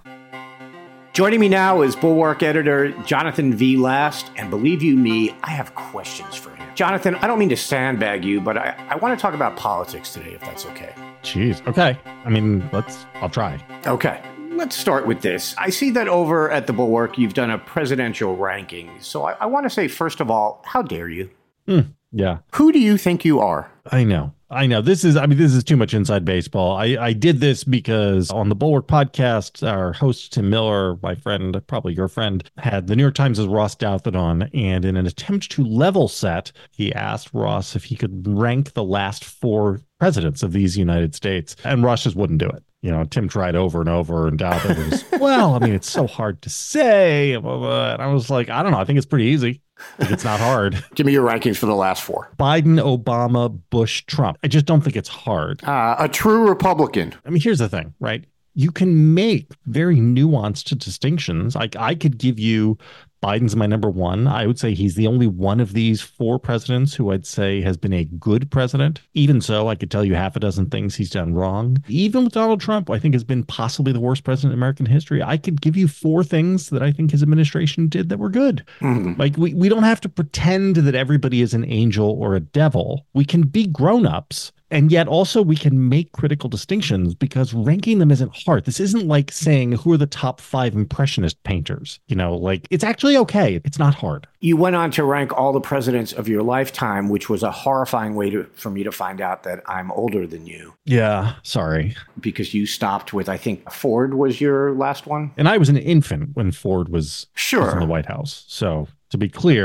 Joining me now is Bulwark editor Jonathan V. Last. And believe you me, I have questions for him. Jonathan, I don't mean to sandbag you, but I want to talk about politics today, if that's okay. Jeez. Okay. I mean, I'll try. Okay. Let's start with this. I see that over at the Bulwark, you've done a presidential ranking. So I want to say, first of all, how dare you? Yeah. Who do you think you are? I know. This is too much inside baseball. I did this because on the Bulwark podcast, our host, Tim Miller, my friend, probably your friend, had the New York Times' Ross Douthat on. And in an attempt to level set, he asked Ross if he could rank the last 4 presidents of these United States. And Ross just wouldn't do it. Tim tried over and over, and Douthat was, it's so hard to say. And I was like, I don't know. I think it's pretty easy. It's not hard. Give me your rankings for the last 4. Biden, Obama, Bush, Trump. I just don't think it's hard. A true Republican. Here's the thing, right? You can make very nuanced distinctions. I could give you Biden's my number 1. I would say he's the only one of these 4 presidents who I'd say has been a good president. Even so, I could tell you half a dozen things he's done wrong. Even with Donald Trump, I think has been possibly the worst president in American history. I could give you 4 things that I think his administration did that were good. Mm-hmm. Like we don't have to pretend that everybody is an angel or a devil. We can be grown-ups. And yet also we can make critical distinctions because ranking them isn't hard. This isn't like saying who are the top 5 impressionist painters. It's actually okay. It's not hard. You went on to rank all the presidents of your lifetime, which was a horrifying way for me to find out that I'm older than you. Yeah, sorry. Because you stopped with, I think, Ford was your last one. And I was an infant when Ford was in the White House. So to be clear,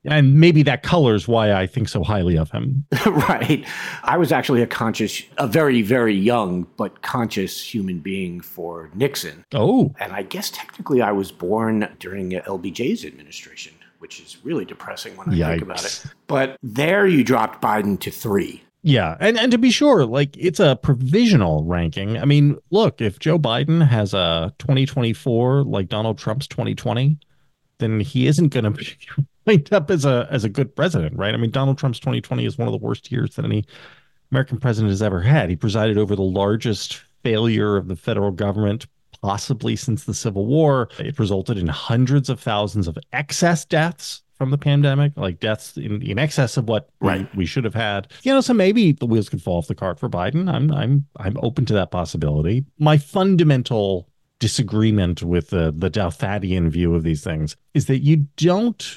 And maybe that colors why I think so highly of him. Right. I was actually a very, very young but conscious human being for Nixon. Oh. And I guess technically I was born during LBJ's administration, which is really depressing when I think about it. But there you dropped Biden to 3. Yeah. And to be sure, like, it's a provisional ranking. I mean, look, if Joe Biden has a 2024 like Donald Trump's 2020, then he isn't going to wind up as a good president, right? I mean, Donald Trump's 2020 is one of the worst years that any American president has ever had. He presided over the largest failure of the federal government possibly since the Civil War. It resulted in hundreds of thousands of excess deaths from the pandemic, like deaths in excess of what we should have had. So maybe the wheels could fall off the cart for Biden. I'm open to that possibility. My fundamental disagreement with the Douthadian view of these things is that you don't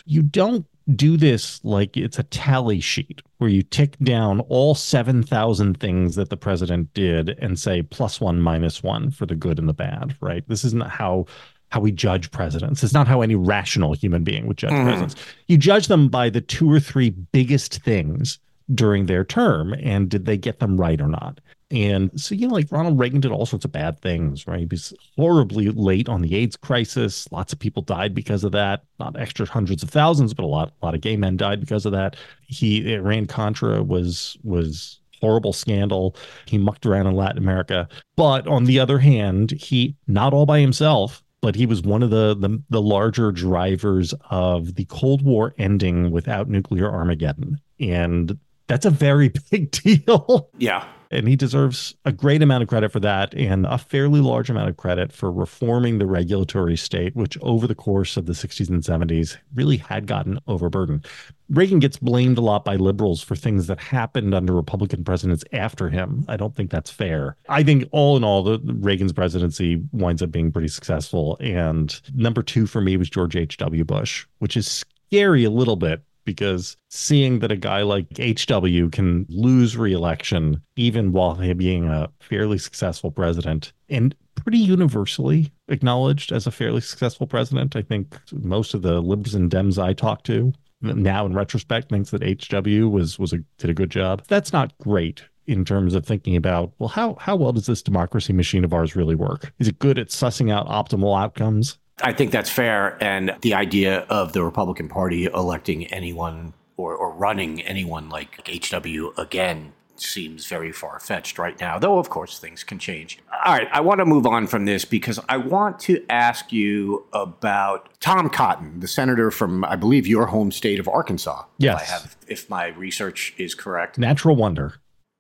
do this like it's a tally sheet where you tick down all 7,000 things that the president did and say +1, -1 for the good and the bad, right? This isn't how we judge presidents. It's not how any rational human being would judge presidents. You judge them by the 2 or 3 biggest things during their term, and did they get them right or not? And so, like Ronald Reagan did all sorts of bad things, right? He was horribly late on the AIDS crisis. Lots of people died because of that. Not extra hundreds of thousands, but a lot of gay men died because of that. Iran-Contra was horrible scandal. He mucked around in Latin America. But on the other hand, he, not all by himself, but he was one of the larger drivers of the Cold War ending without nuclear Armageddon. And that's a very big deal. Yeah. And he deserves a great amount of credit for that, and a fairly large amount of credit for reforming the regulatory state, which over the course of the 60s and 70s really had gotten overburdened. Reagan gets blamed a lot by liberals for things that happened under Republican presidents after him. I don't think that's fair. I think all in all, Reagan's presidency winds up being pretty successful. And number 2 for me was George H.W. Bush, which is scary a little bit, because seeing that a guy like H.W. can lose re-election even while being a fairly successful president and pretty universally acknowledged as a fairly successful president. I think most of the libs and Dems I talk to now in retrospect thinks that H.W. did a good job. That's not great in terms of thinking about, well, how well does this democracy machine of ours really work? Is it good at sussing out optimal outcomes? I think that's fair. And the idea of the Republican Party electing anyone or running anyone like H.W. again seems very far-fetched right now, though, of course, things can change. All right, I want to move on from this because I want to ask you about Tom Cotton, the senator from, I believe, your home state of Arkansas. Yes. If my research is correct. Natural wonder.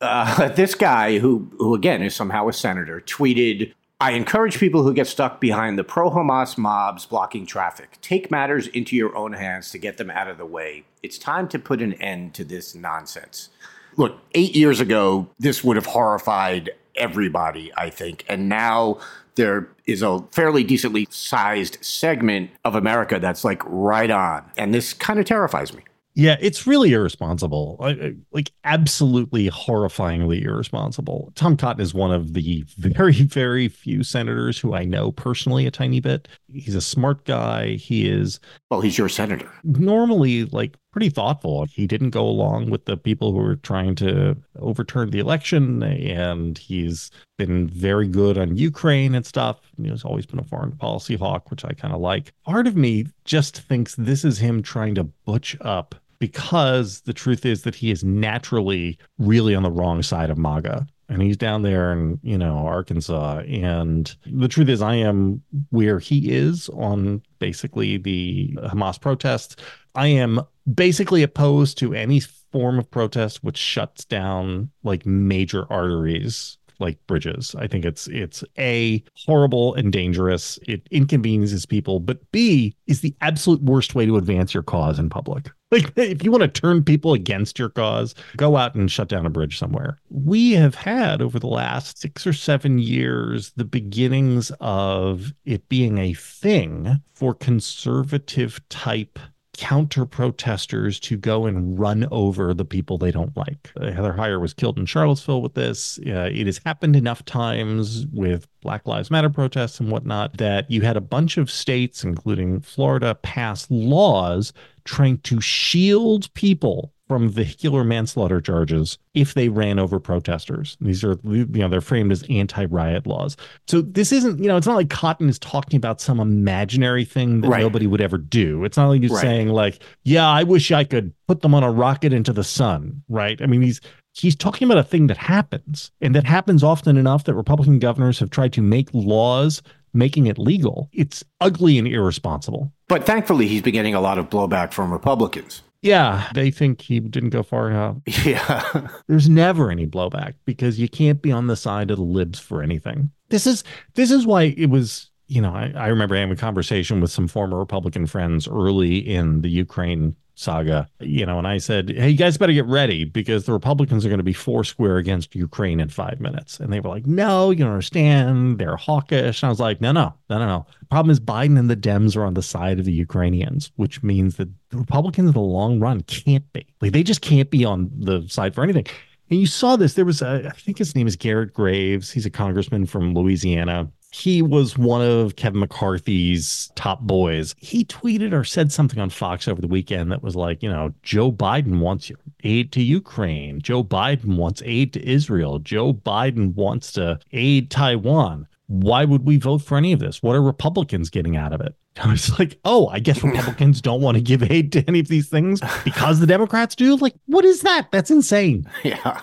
This guy, who again is somehow a senator, tweeted, "I encourage people who get stuck behind the pro-Hamas mobs blocking traffic. Take matters into your own hands to get them out of the way. It's time to put an end to this nonsense." Look, 8 years ago, this would have horrified everybody, I think. And now there is a fairly decently sized segment of America that's like right on. And this kind of terrifies me. Yeah, it's really irresponsible, like absolutely horrifyingly irresponsible. Tom Cotton is one of the very, very few senators who I know personally a tiny bit. He's a smart guy. He's your senator. Normally, like, pretty thoughtful. He didn't go along with the people who were trying to overturn the election, and he's been very good on Ukraine and stuff. He's always been a foreign policy hawk, which I kind of like. Part of me just thinks this is him trying to butch up, because the truth is that he is naturally really on the wrong side of MAGA. And he's down there in, Arkansas. And the truth is I am where he is on basically the Hamas protests. I am basically opposed to any form of protest which shuts down like major arteries like bridges. I think it's A, horrible and dangerous. It inconveniences people, but B, is the absolute worst way to advance your cause in public. Like, if you want to turn people against your cause, go out and shut down a bridge somewhere. We have had over the last 6 or 7 years the beginnings of it being a thing for conservative type counter protesters to go and run over the people they don't like. Heather Heyer was killed in Charlottesville with this. It has happened enough times with Black Lives Matter protests and whatnot that you had a bunch of states, including Florida, pass laws trying to shield people from vehicular manslaughter charges if they ran over protesters. These are, they're framed as anti-riot laws. So this isn't, it's not like Cotton is talking about some imaginary thing that nobody would ever do. It's not like he's saying like, yeah, I wish I could put them on a rocket into the sun, right? I mean, he's talking about a thing that happens, and that happens often enough that Republican governors have tried to make laws making it legal. It's ugly and irresponsible. But thankfully, he's been getting a lot of blowback from Republicans. Yeah, they think he didn't go far enough. Yeah. There's never any blowback because you can't be on the side of the libs for anything. This is why it was, I remember having a conversation with some former Republican friends early in the Ukraine saga, and I said, hey, you guys better get ready because the Republicans are going to be foursquare against Ukraine in 5 minutes. And they were like, no, you don't understand. They're hawkish. And I was like, no. The problem is Biden and the Dems are on the side of the Ukrainians, which means that the Republicans in the long run can't be. Like, they just can't be on the side for anything. And you saw this. There was, I think his name is Garrett Graves. He's a congressman from Louisiana. He was one of Kevin McCarthy's top boys. He tweeted or said something on Fox over the weekend that was like, Joe Biden wants aid to Ukraine. Joe Biden wants aid to Israel. Joe Biden wants to aid Taiwan. Why would we vote for any of this? What are Republicans getting out of it? I was like, oh, I guess Republicans don't want to give aid to any of these things because the Democrats do? Like, what is that? That's insane. Yeah.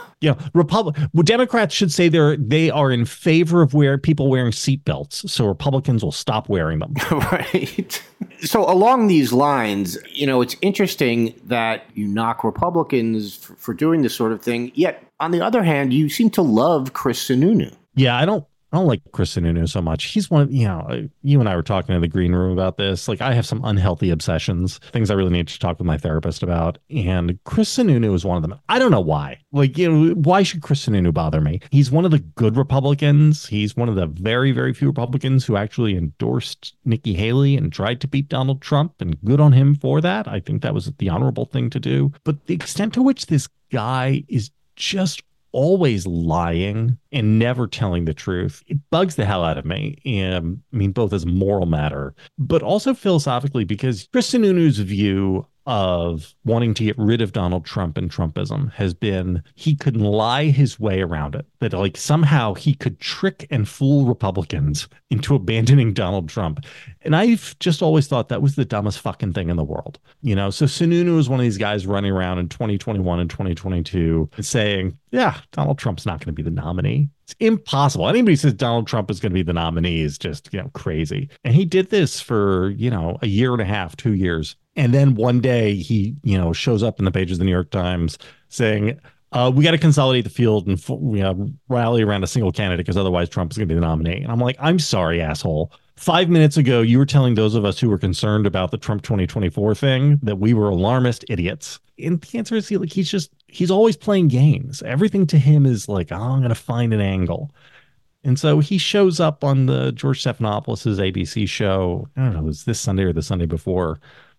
Democrats should say they are in favor of people wearing seatbelts, so Republicans will stop wearing them. Right. So along these lines, it's interesting that you knock Republicans for doing this sort of thing. Yet, on the other hand, you seem to love Chris Sununu. Yeah, I don't like Chris Sununu so much. He's one of, you and I were talking in the green room about this. Like, I have some unhealthy obsessions, things I really need to talk with my therapist about. And Chris Sununu is one of them. I don't know why. Like, why should Chris Sununu bother me? He's one of the good Republicans. He's one of the very, very few Republicans who actually endorsed Nikki Haley and tried to beat Donald Trump, and good on him for that. I think that was the honorable thing to do. But the extent to which this guy is just always lying and never telling the truth, it bugs the hell out of me. And I mean, both as a moral matter, but also philosophically, because Chris Sununu's view of wanting to get rid of Donald Trump and Trumpism has been he could lie his way around it, that like somehow he could trick and fool Republicans into abandoning Donald Trump. And I've just always thought that was the dumbest fucking thing in the world. So Sununu is one of these guys running around in 2021 and 2022 and saying, yeah, Donald Trump's not going to be the nominee. It's impossible. Anybody who says Donald Trump is going to be the nominee is just, crazy. And he did this for, a year and a half, 2 years. And then one day he, shows up in the pages of the New York Times saying, we got to consolidate the field and rally around a single candidate because otherwise Trump is going to be the nominee. And I'm like, I'm sorry, asshole. 5 minutes ago, you were telling those of us who were concerned about the Trump 2024 thing that we were alarmist idiots. And the answer is he's always playing games. Everything to him is like, oh, I'm going to find an angle. And so he shows up on the George Stephanopoulos' ABC show. I don't know, it was this Sunday or the Sunday before.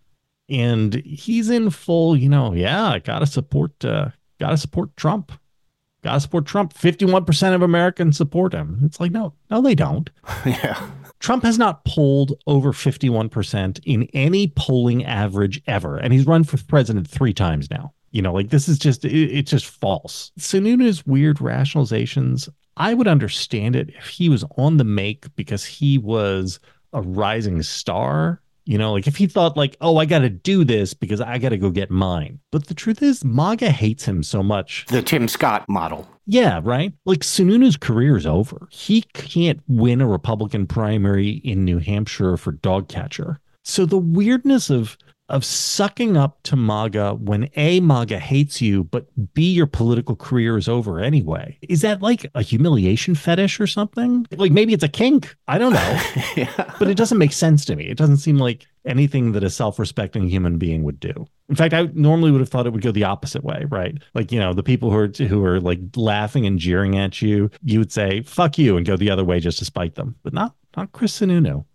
And he's in full, gotta support Trump. Gotta support Trump. 51% of Americans support him. It's like, no, they don't. Yeah. Trump has not polled over 51% in any polling average ever. And he's run for president 3 times now. This is it's just false. Sununu's weird rationalizations, I would understand it if he was on the make because he was a rising star. If he thought like, oh, I got to do this because I got to go get mine. But the truth is, MAGA hates him so much. The Tim Scott model. Yeah, right. Like Sununu's career is over. He can't win a Republican primary in New Hampshire for dog catcher. So the weirdness of sucking up to MAGA when A, MAGA hates you, but B, your political career is over anyway. Is that like a humiliation fetish or something? Like maybe it's a kink. I don't know. Yeah. But it doesn't make sense to me. It doesn't seem like anything that a self-respecting human being would do. In fact, I normally would have thought it would go the opposite way, right? Like, the people who are like laughing and jeering at you, you would say, fuck you, and go the other way just to spite them. But not Chris Sununu.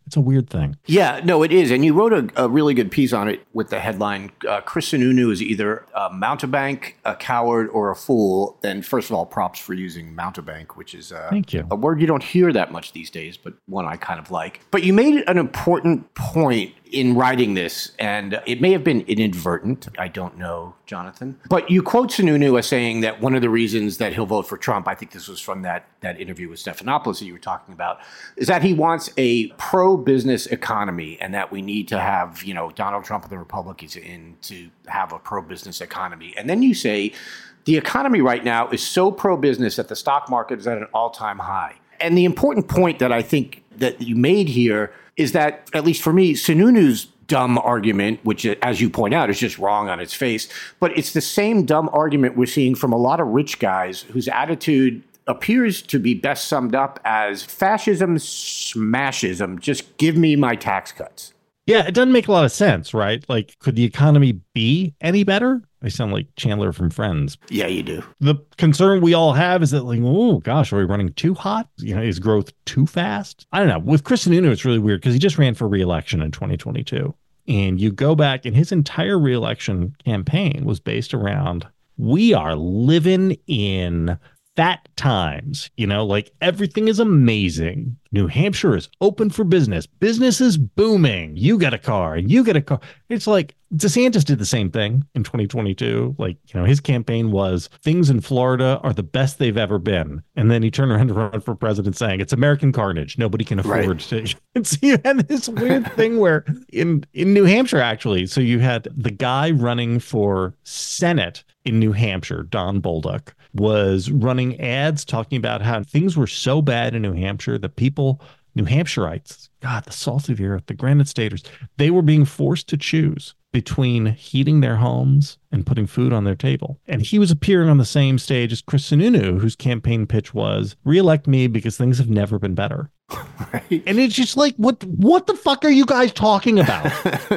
It's a weird thing. Yeah, no, it is. And you wrote a really good piece on it with the headline, Chris Sununu is either a mountebank, a coward, or a fool. And first of all, props for using mountebank, which is Thank you. A word you don't hear that much these days, but one I kind of like. But you made an important point in writing this, and it may have been inadvertent. I don't know, Jonathan. But you quote Sununu as saying that one of the reasons that he'll vote for Trump, I think this was from that interview with Stephanopoulos that you were talking about, is that he wants a pro-business economy and that we need to have, Donald Trump and the Republicans in to have a pro-business economy. And then you say the economy right now is so pro-business that the stock market is at an all-time high. And the important point that I think that you made here is that, at least for me, Sununu's dumb argument, which, as you point out, is just wrong on its face, but it's the same dumb argument we're seeing from a lot of rich guys whose attitude appears to be best summed up as fascism, smashism, just give me my tax cuts. Yeah, it doesn't make a lot of sense, right? Like, could the economy be any better? I sound like Chandler from Friends. Yeah, you do. The concern we all have is that, like, oh, gosh, are we running too hot? Is growth too fast? I don't know. With Chris Sununu, it's really weird because he just ran for re-election in 2022. And you go back, and his entire re-election campaign was based around, we are living in fat times, like everything is amazing. New Hampshire is open for business. Business is booming. You get a car and you get a car. It's like DeSantis did the same thing in 2022. Like, his campaign was things in Florida are the best they've ever been. And then he turned around to run for president saying it's American carnage. Nobody can afford to. And so you had this weird thing where in New Hampshire, actually, so you had the guy running for Senate in New Hampshire, Don Bolduc, was running ads talking about how things were so bad in New Hampshire that people, New Hampshireites, God, the salt of the earth, the Granite Staters, they were being forced to choose between heating their homes and putting food on their table. And he was appearing on the same stage as Chris Sununu, whose campaign pitch was, reelect me because things have never been better. Right. And it's just like, what the fuck are you guys talking about?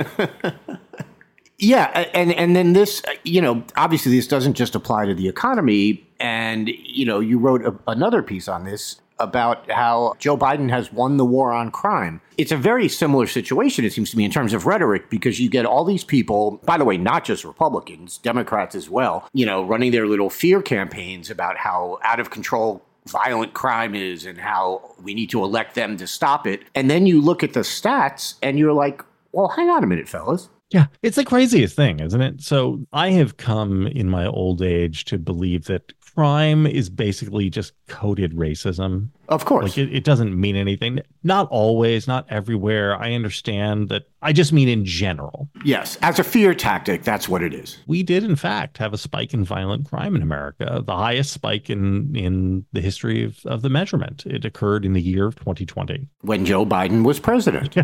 Yeah, and then this, obviously this doesn't just apply to the economy. And, you wrote another piece on this about how Joe Biden has won the war on crime. It's a very similar situation, it seems to me, in terms of rhetoric, because you get all these people, by the way, not just Republicans, Democrats as well, running their little fear campaigns about how out of control violent crime is and how we need to elect them to stop it. And then you look at the stats and you're like, well, hang on a minute, fellas. Yeah, it's the craziest thing, isn't it? So I have come in my old age to believe that crime is basically just coded racism. Of course. Like it doesn't mean anything. Not always, not everywhere. I understand that. I just mean in general. Yes, as a fear tactic, that's what it is. We did, in fact, have a spike in violent crime in America, the highest spike in the history of the measurement. It occurred in the year of 2020. When Joe Biden was president.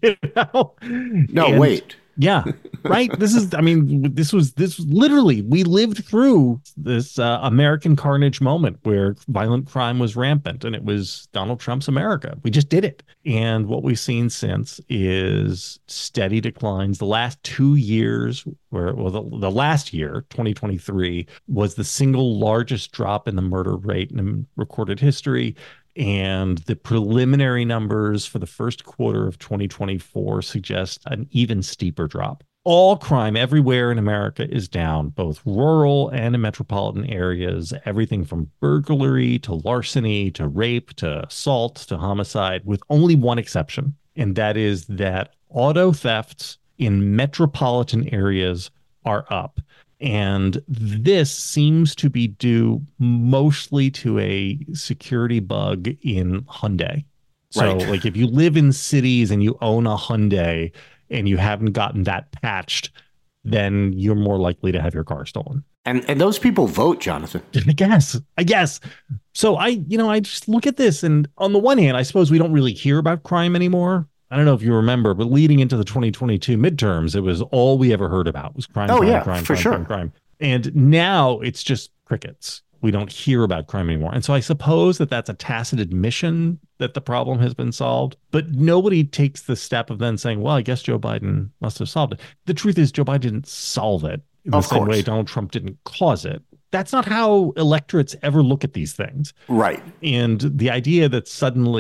No, wait. Yeah, right. This was literally, we lived through this American carnage moment where violent crime was rampant, and it was Donald Trump's America. We just did it. And what we've seen since is steady declines. The last 2 years, the last year, 2023, was the single largest drop in the murder rate in recorded history. And the preliminary numbers for the first quarter of 2024 suggest an even steeper drop. All crime everywhere in America is down, both rural and in metropolitan areas, everything from burglary to larceny to rape to assault to homicide, with only one exception. And that is that auto thefts in metropolitan areas are up. And this seems to be due mostly to a security bug in Hyundai. So like if you live in cities and you own a Hyundai and you haven't gotten that patched, then you're more likely to have your car stolen. And those people vote, Jonathan. I guess. So I just look at this, and on the one hand, I suppose we don't really hear about crime anymore. I don't know if you remember, but leading into the 2022 midterms, it was all we ever heard about was crime. Crime. And now it's just crickets. We don't hear about crime anymore. And so I suppose that's a tacit admission that the problem has been solved. But nobody takes the step of then saying, well, I guess Joe Biden must have solved it. The truth is Joe Biden didn't solve it in the same way Donald Trump didn't cause it. That's not how electorates ever look at these things. Right. And the idea that suddenly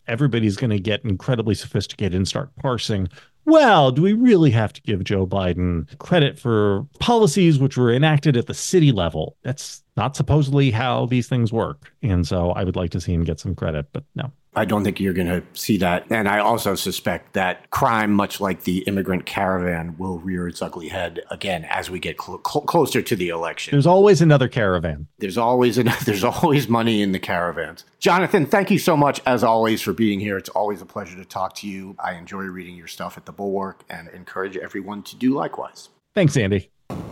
everybody's going to get incredibly sophisticated and start parsing, well, do we really have to give Joe Biden credit for policies which were enacted at the city level? That's not supposedly how these things work. And so I would like to see him get some credit, but no. I don't think you're going to see that. And I also suspect that crime, much like the immigrant caravan, will rear its ugly head again as we get closer to the election. There's always another caravan. There's always money in the caravans. Jonathan, thank you so much, as always, for being here. It's always a pleasure to talk to you. I enjoy reading your stuff at The Bulwark and encourage everyone to do likewise. Thanks, Andy.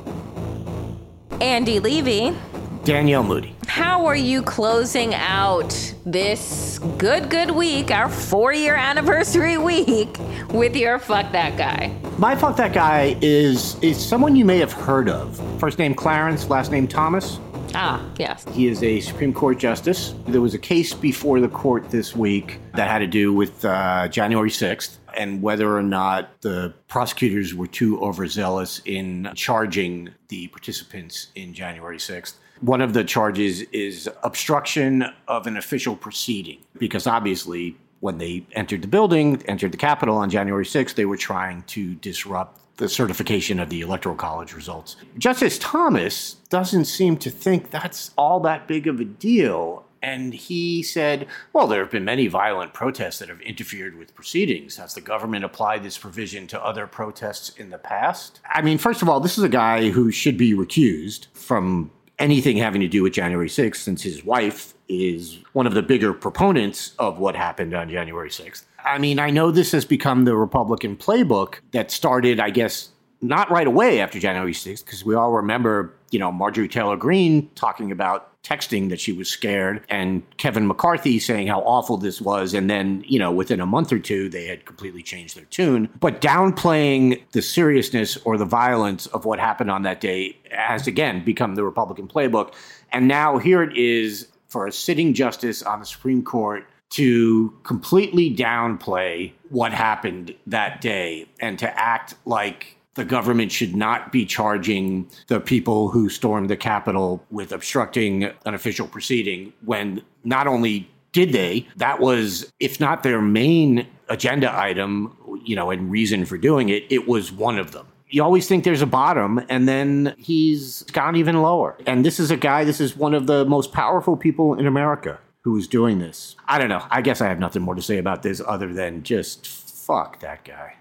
Andy Levy. Danielle Moody. How are you closing out this good week, our 4-year anniversary week, with your Fuck That Guy? My Fuck That Guy is someone you may have heard of. First name Clarence, last name Thomas. Ah, yes. He is a Supreme Court justice. There was a case before the court this week that had to do with January 6th and whether or not the prosecutors were too overzealous in charging the participants in January 6th. One of the charges is obstruction of an official proceeding, because obviously when they entered the Capitol on January 6th, they were trying to disrupt the certification of the Electoral College results. Justice Thomas doesn't seem to think that's all that big of a deal. And he said, well, there have been many violent protests that have interfered with proceedings. Has the government applied this provision to other protests in the past? I mean, first of all, this is a guy who should be recused from anything having to do with January 6th, since his wife is one of the bigger proponents of what happened on January 6th. I mean, I know this has become the Republican playbook that started, I guess, not right away after January 6th, because we all remember, Marjorie Taylor Greene talking about texting that she was scared, and Kevin McCarthy saying how awful this was. And then, within a month or two, they had completely changed their tune. But downplaying the seriousness or the violence of what happened on that day has, again, become the Republican playbook. And now here it is for a sitting justice on the Supreme Court to completely downplay what happened that day and to act like the government should not be charging the people who stormed the Capitol with obstructing an official proceeding, when not only did they, that was, if not their main agenda item, and reason for doing it, it was one of them. You always think there's a bottom, and then he's gone even lower. And this is one of the most powerful people in America who is doing this. I don't know. I guess I have nothing more to say about this other than just fuck that guy.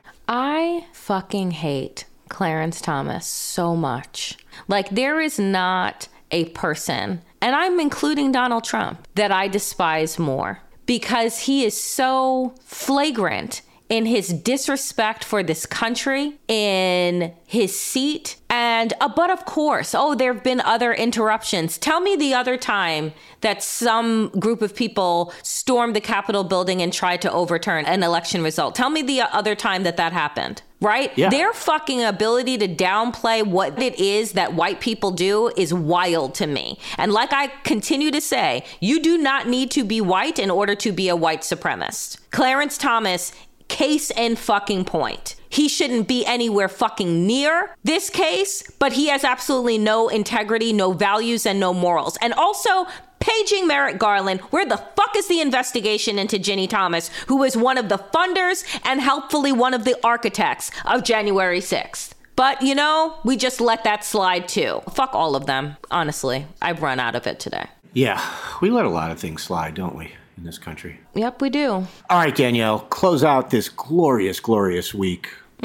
I fucking hate Clarence Thomas so much. Like, there is not a person, and I'm including Donald Trump, that I despise more, because he is so flagrant in his disrespect for this country, in his seat. But of course, there have been other interruptions. Tell me the other time that some group of people stormed the Capitol building and tried to overturn an election result. Tell me the other time that happened, right? Yeah. Their fucking ability to downplay what it is that white people do is wild to me. And like I continue to say, you do not need to be white in order to be a white supremacist. Clarence Thomas, case in fucking point. He shouldn't be anywhere fucking near this case, but he has absolutely no integrity, no values, and no morals. And also, paging Merrick Garland, where the fuck is the investigation into Ginny Thomas, who was one of the funders and helpfully one of the architects of January 6th? But, we just let that slide too. Fuck all of them, honestly. I've run out of it today. Yeah, we let a lot of things slide, don't we, in this country? Yep, we do. All right, Danielle, close out this glorious, glorious week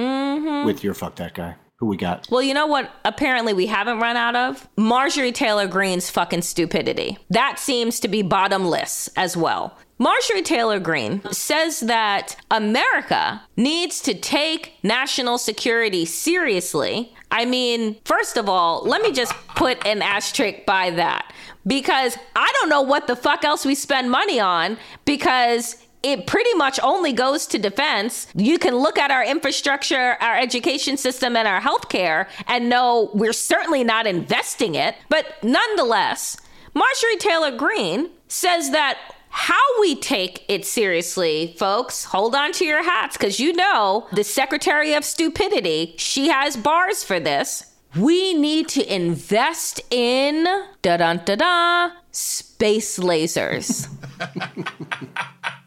with your Fuck That Guy. Who we got? Well, you know what? Apparently we haven't run out of? Marjorie Taylor Greene's fucking stupidity. That seems to be bottomless as well. Marjorie Taylor Greene says that America needs to take national security seriously. I mean, first of all, let me just put an asterisk by that, because I don't know what the fuck else we spend money on, because it pretty much only goes to defense. You can look at our infrastructure, our education system, and our healthcare and know we're certainly not investing it. But nonetheless, Marjorie Taylor Greene says that how we take it seriously, folks, hold on to your hats, because the Secretary of Stupidity, she has bars for this. We need to invest in space lasers.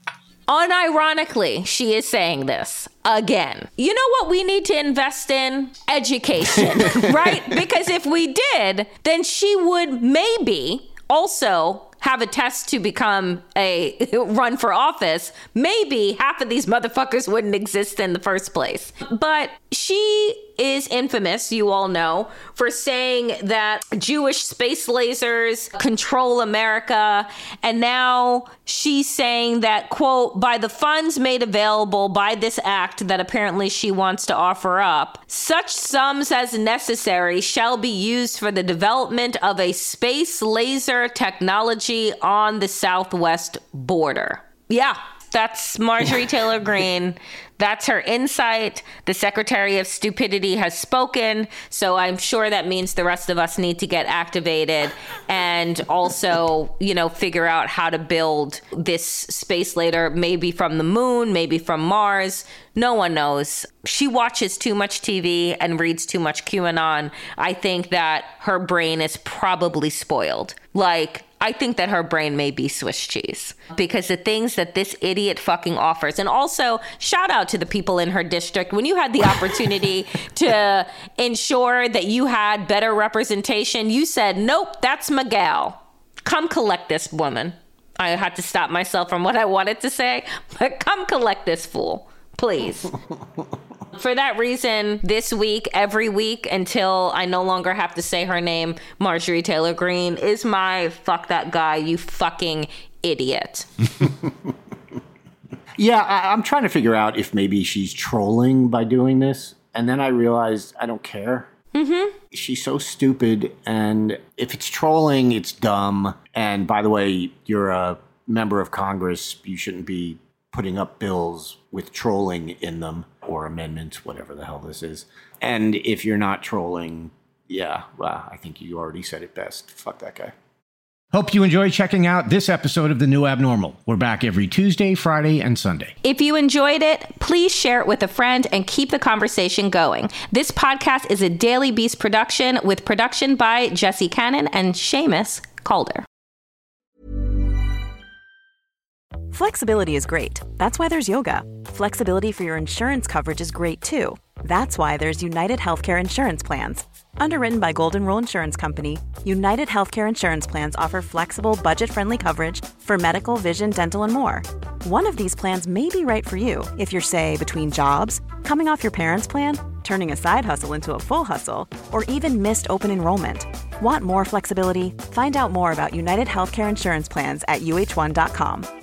Unironically, she is saying this again. You know what we need to invest in? Education, right? Because if we did, then she would maybe also have a test to become a run for office. Maybe half of these motherfuckers wouldn't exist in the first place. But she is infamous, you all know, for saying that Jewish space lasers control America. And now she's saying that, quote, by the funds made available by this act that apparently she wants to offer up, such sums as necessary shall be used for the development of a space laser technology on the southwest border. Yeah, that's Marjorie Taylor Greene. That's her insight. The Secretary of Stupidity has spoken. So I'm sure that means the rest of us need to get activated and also, figure out how to build this space later, maybe from the moon, maybe from Mars. No one knows. She watches too much TV and reads too much QAnon. I think that her brain is probably spoiled. I think that her brain may be Swiss cheese because the things that this idiot fucking offers. And also, shout out to the people in her district. When you had the opportunity to ensure that you had better representation, you said, nope, that's Miguel. Come collect this woman. I had to stop myself from what I wanted to say, but come collect this fool, please. For that reason, this week, every week, until I no longer have to say her name, Marjorie Taylor Greene is my fuck that guy, you fucking idiot. Yeah, I'm trying to figure out if maybe she's trolling by doing this. And then I realized I don't care. Mm-hmm. She's so stupid. And if it's trolling, it's dumb. And by the way, you're a member of Congress. You shouldn't be putting up bills with trolling in them or amendments, whatever the hell this is. And if you're not trolling, yeah, well, I think you already said it best. Fuck that guy. Hope you enjoyed checking out this episode of The New Abnormal. We're back every Tuesday, Friday, and Sunday. If you enjoyed it, please share it with a friend and keep the conversation going. This podcast is a Daily Beast production with production by Jesse Cannon and Seamus Calder. Flexibility is great. That's why there's yoga. Flexibility for your insurance coverage is great too. That's why there's United Healthcare Insurance Plans. Underwritten by Golden Rule Insurance Company, United Healthcare Insurance Plans offer flexible, budget-friendly coverage for medical, vision, dental, and more. One of these plans may be right for you if you're, say, between jobs, coming off your parents' plan, turning a side hustle into a full hustle, or even missed open enrollment. Want more flexibility? Find out more about United Healthcare Insurance Plans at UH1.com.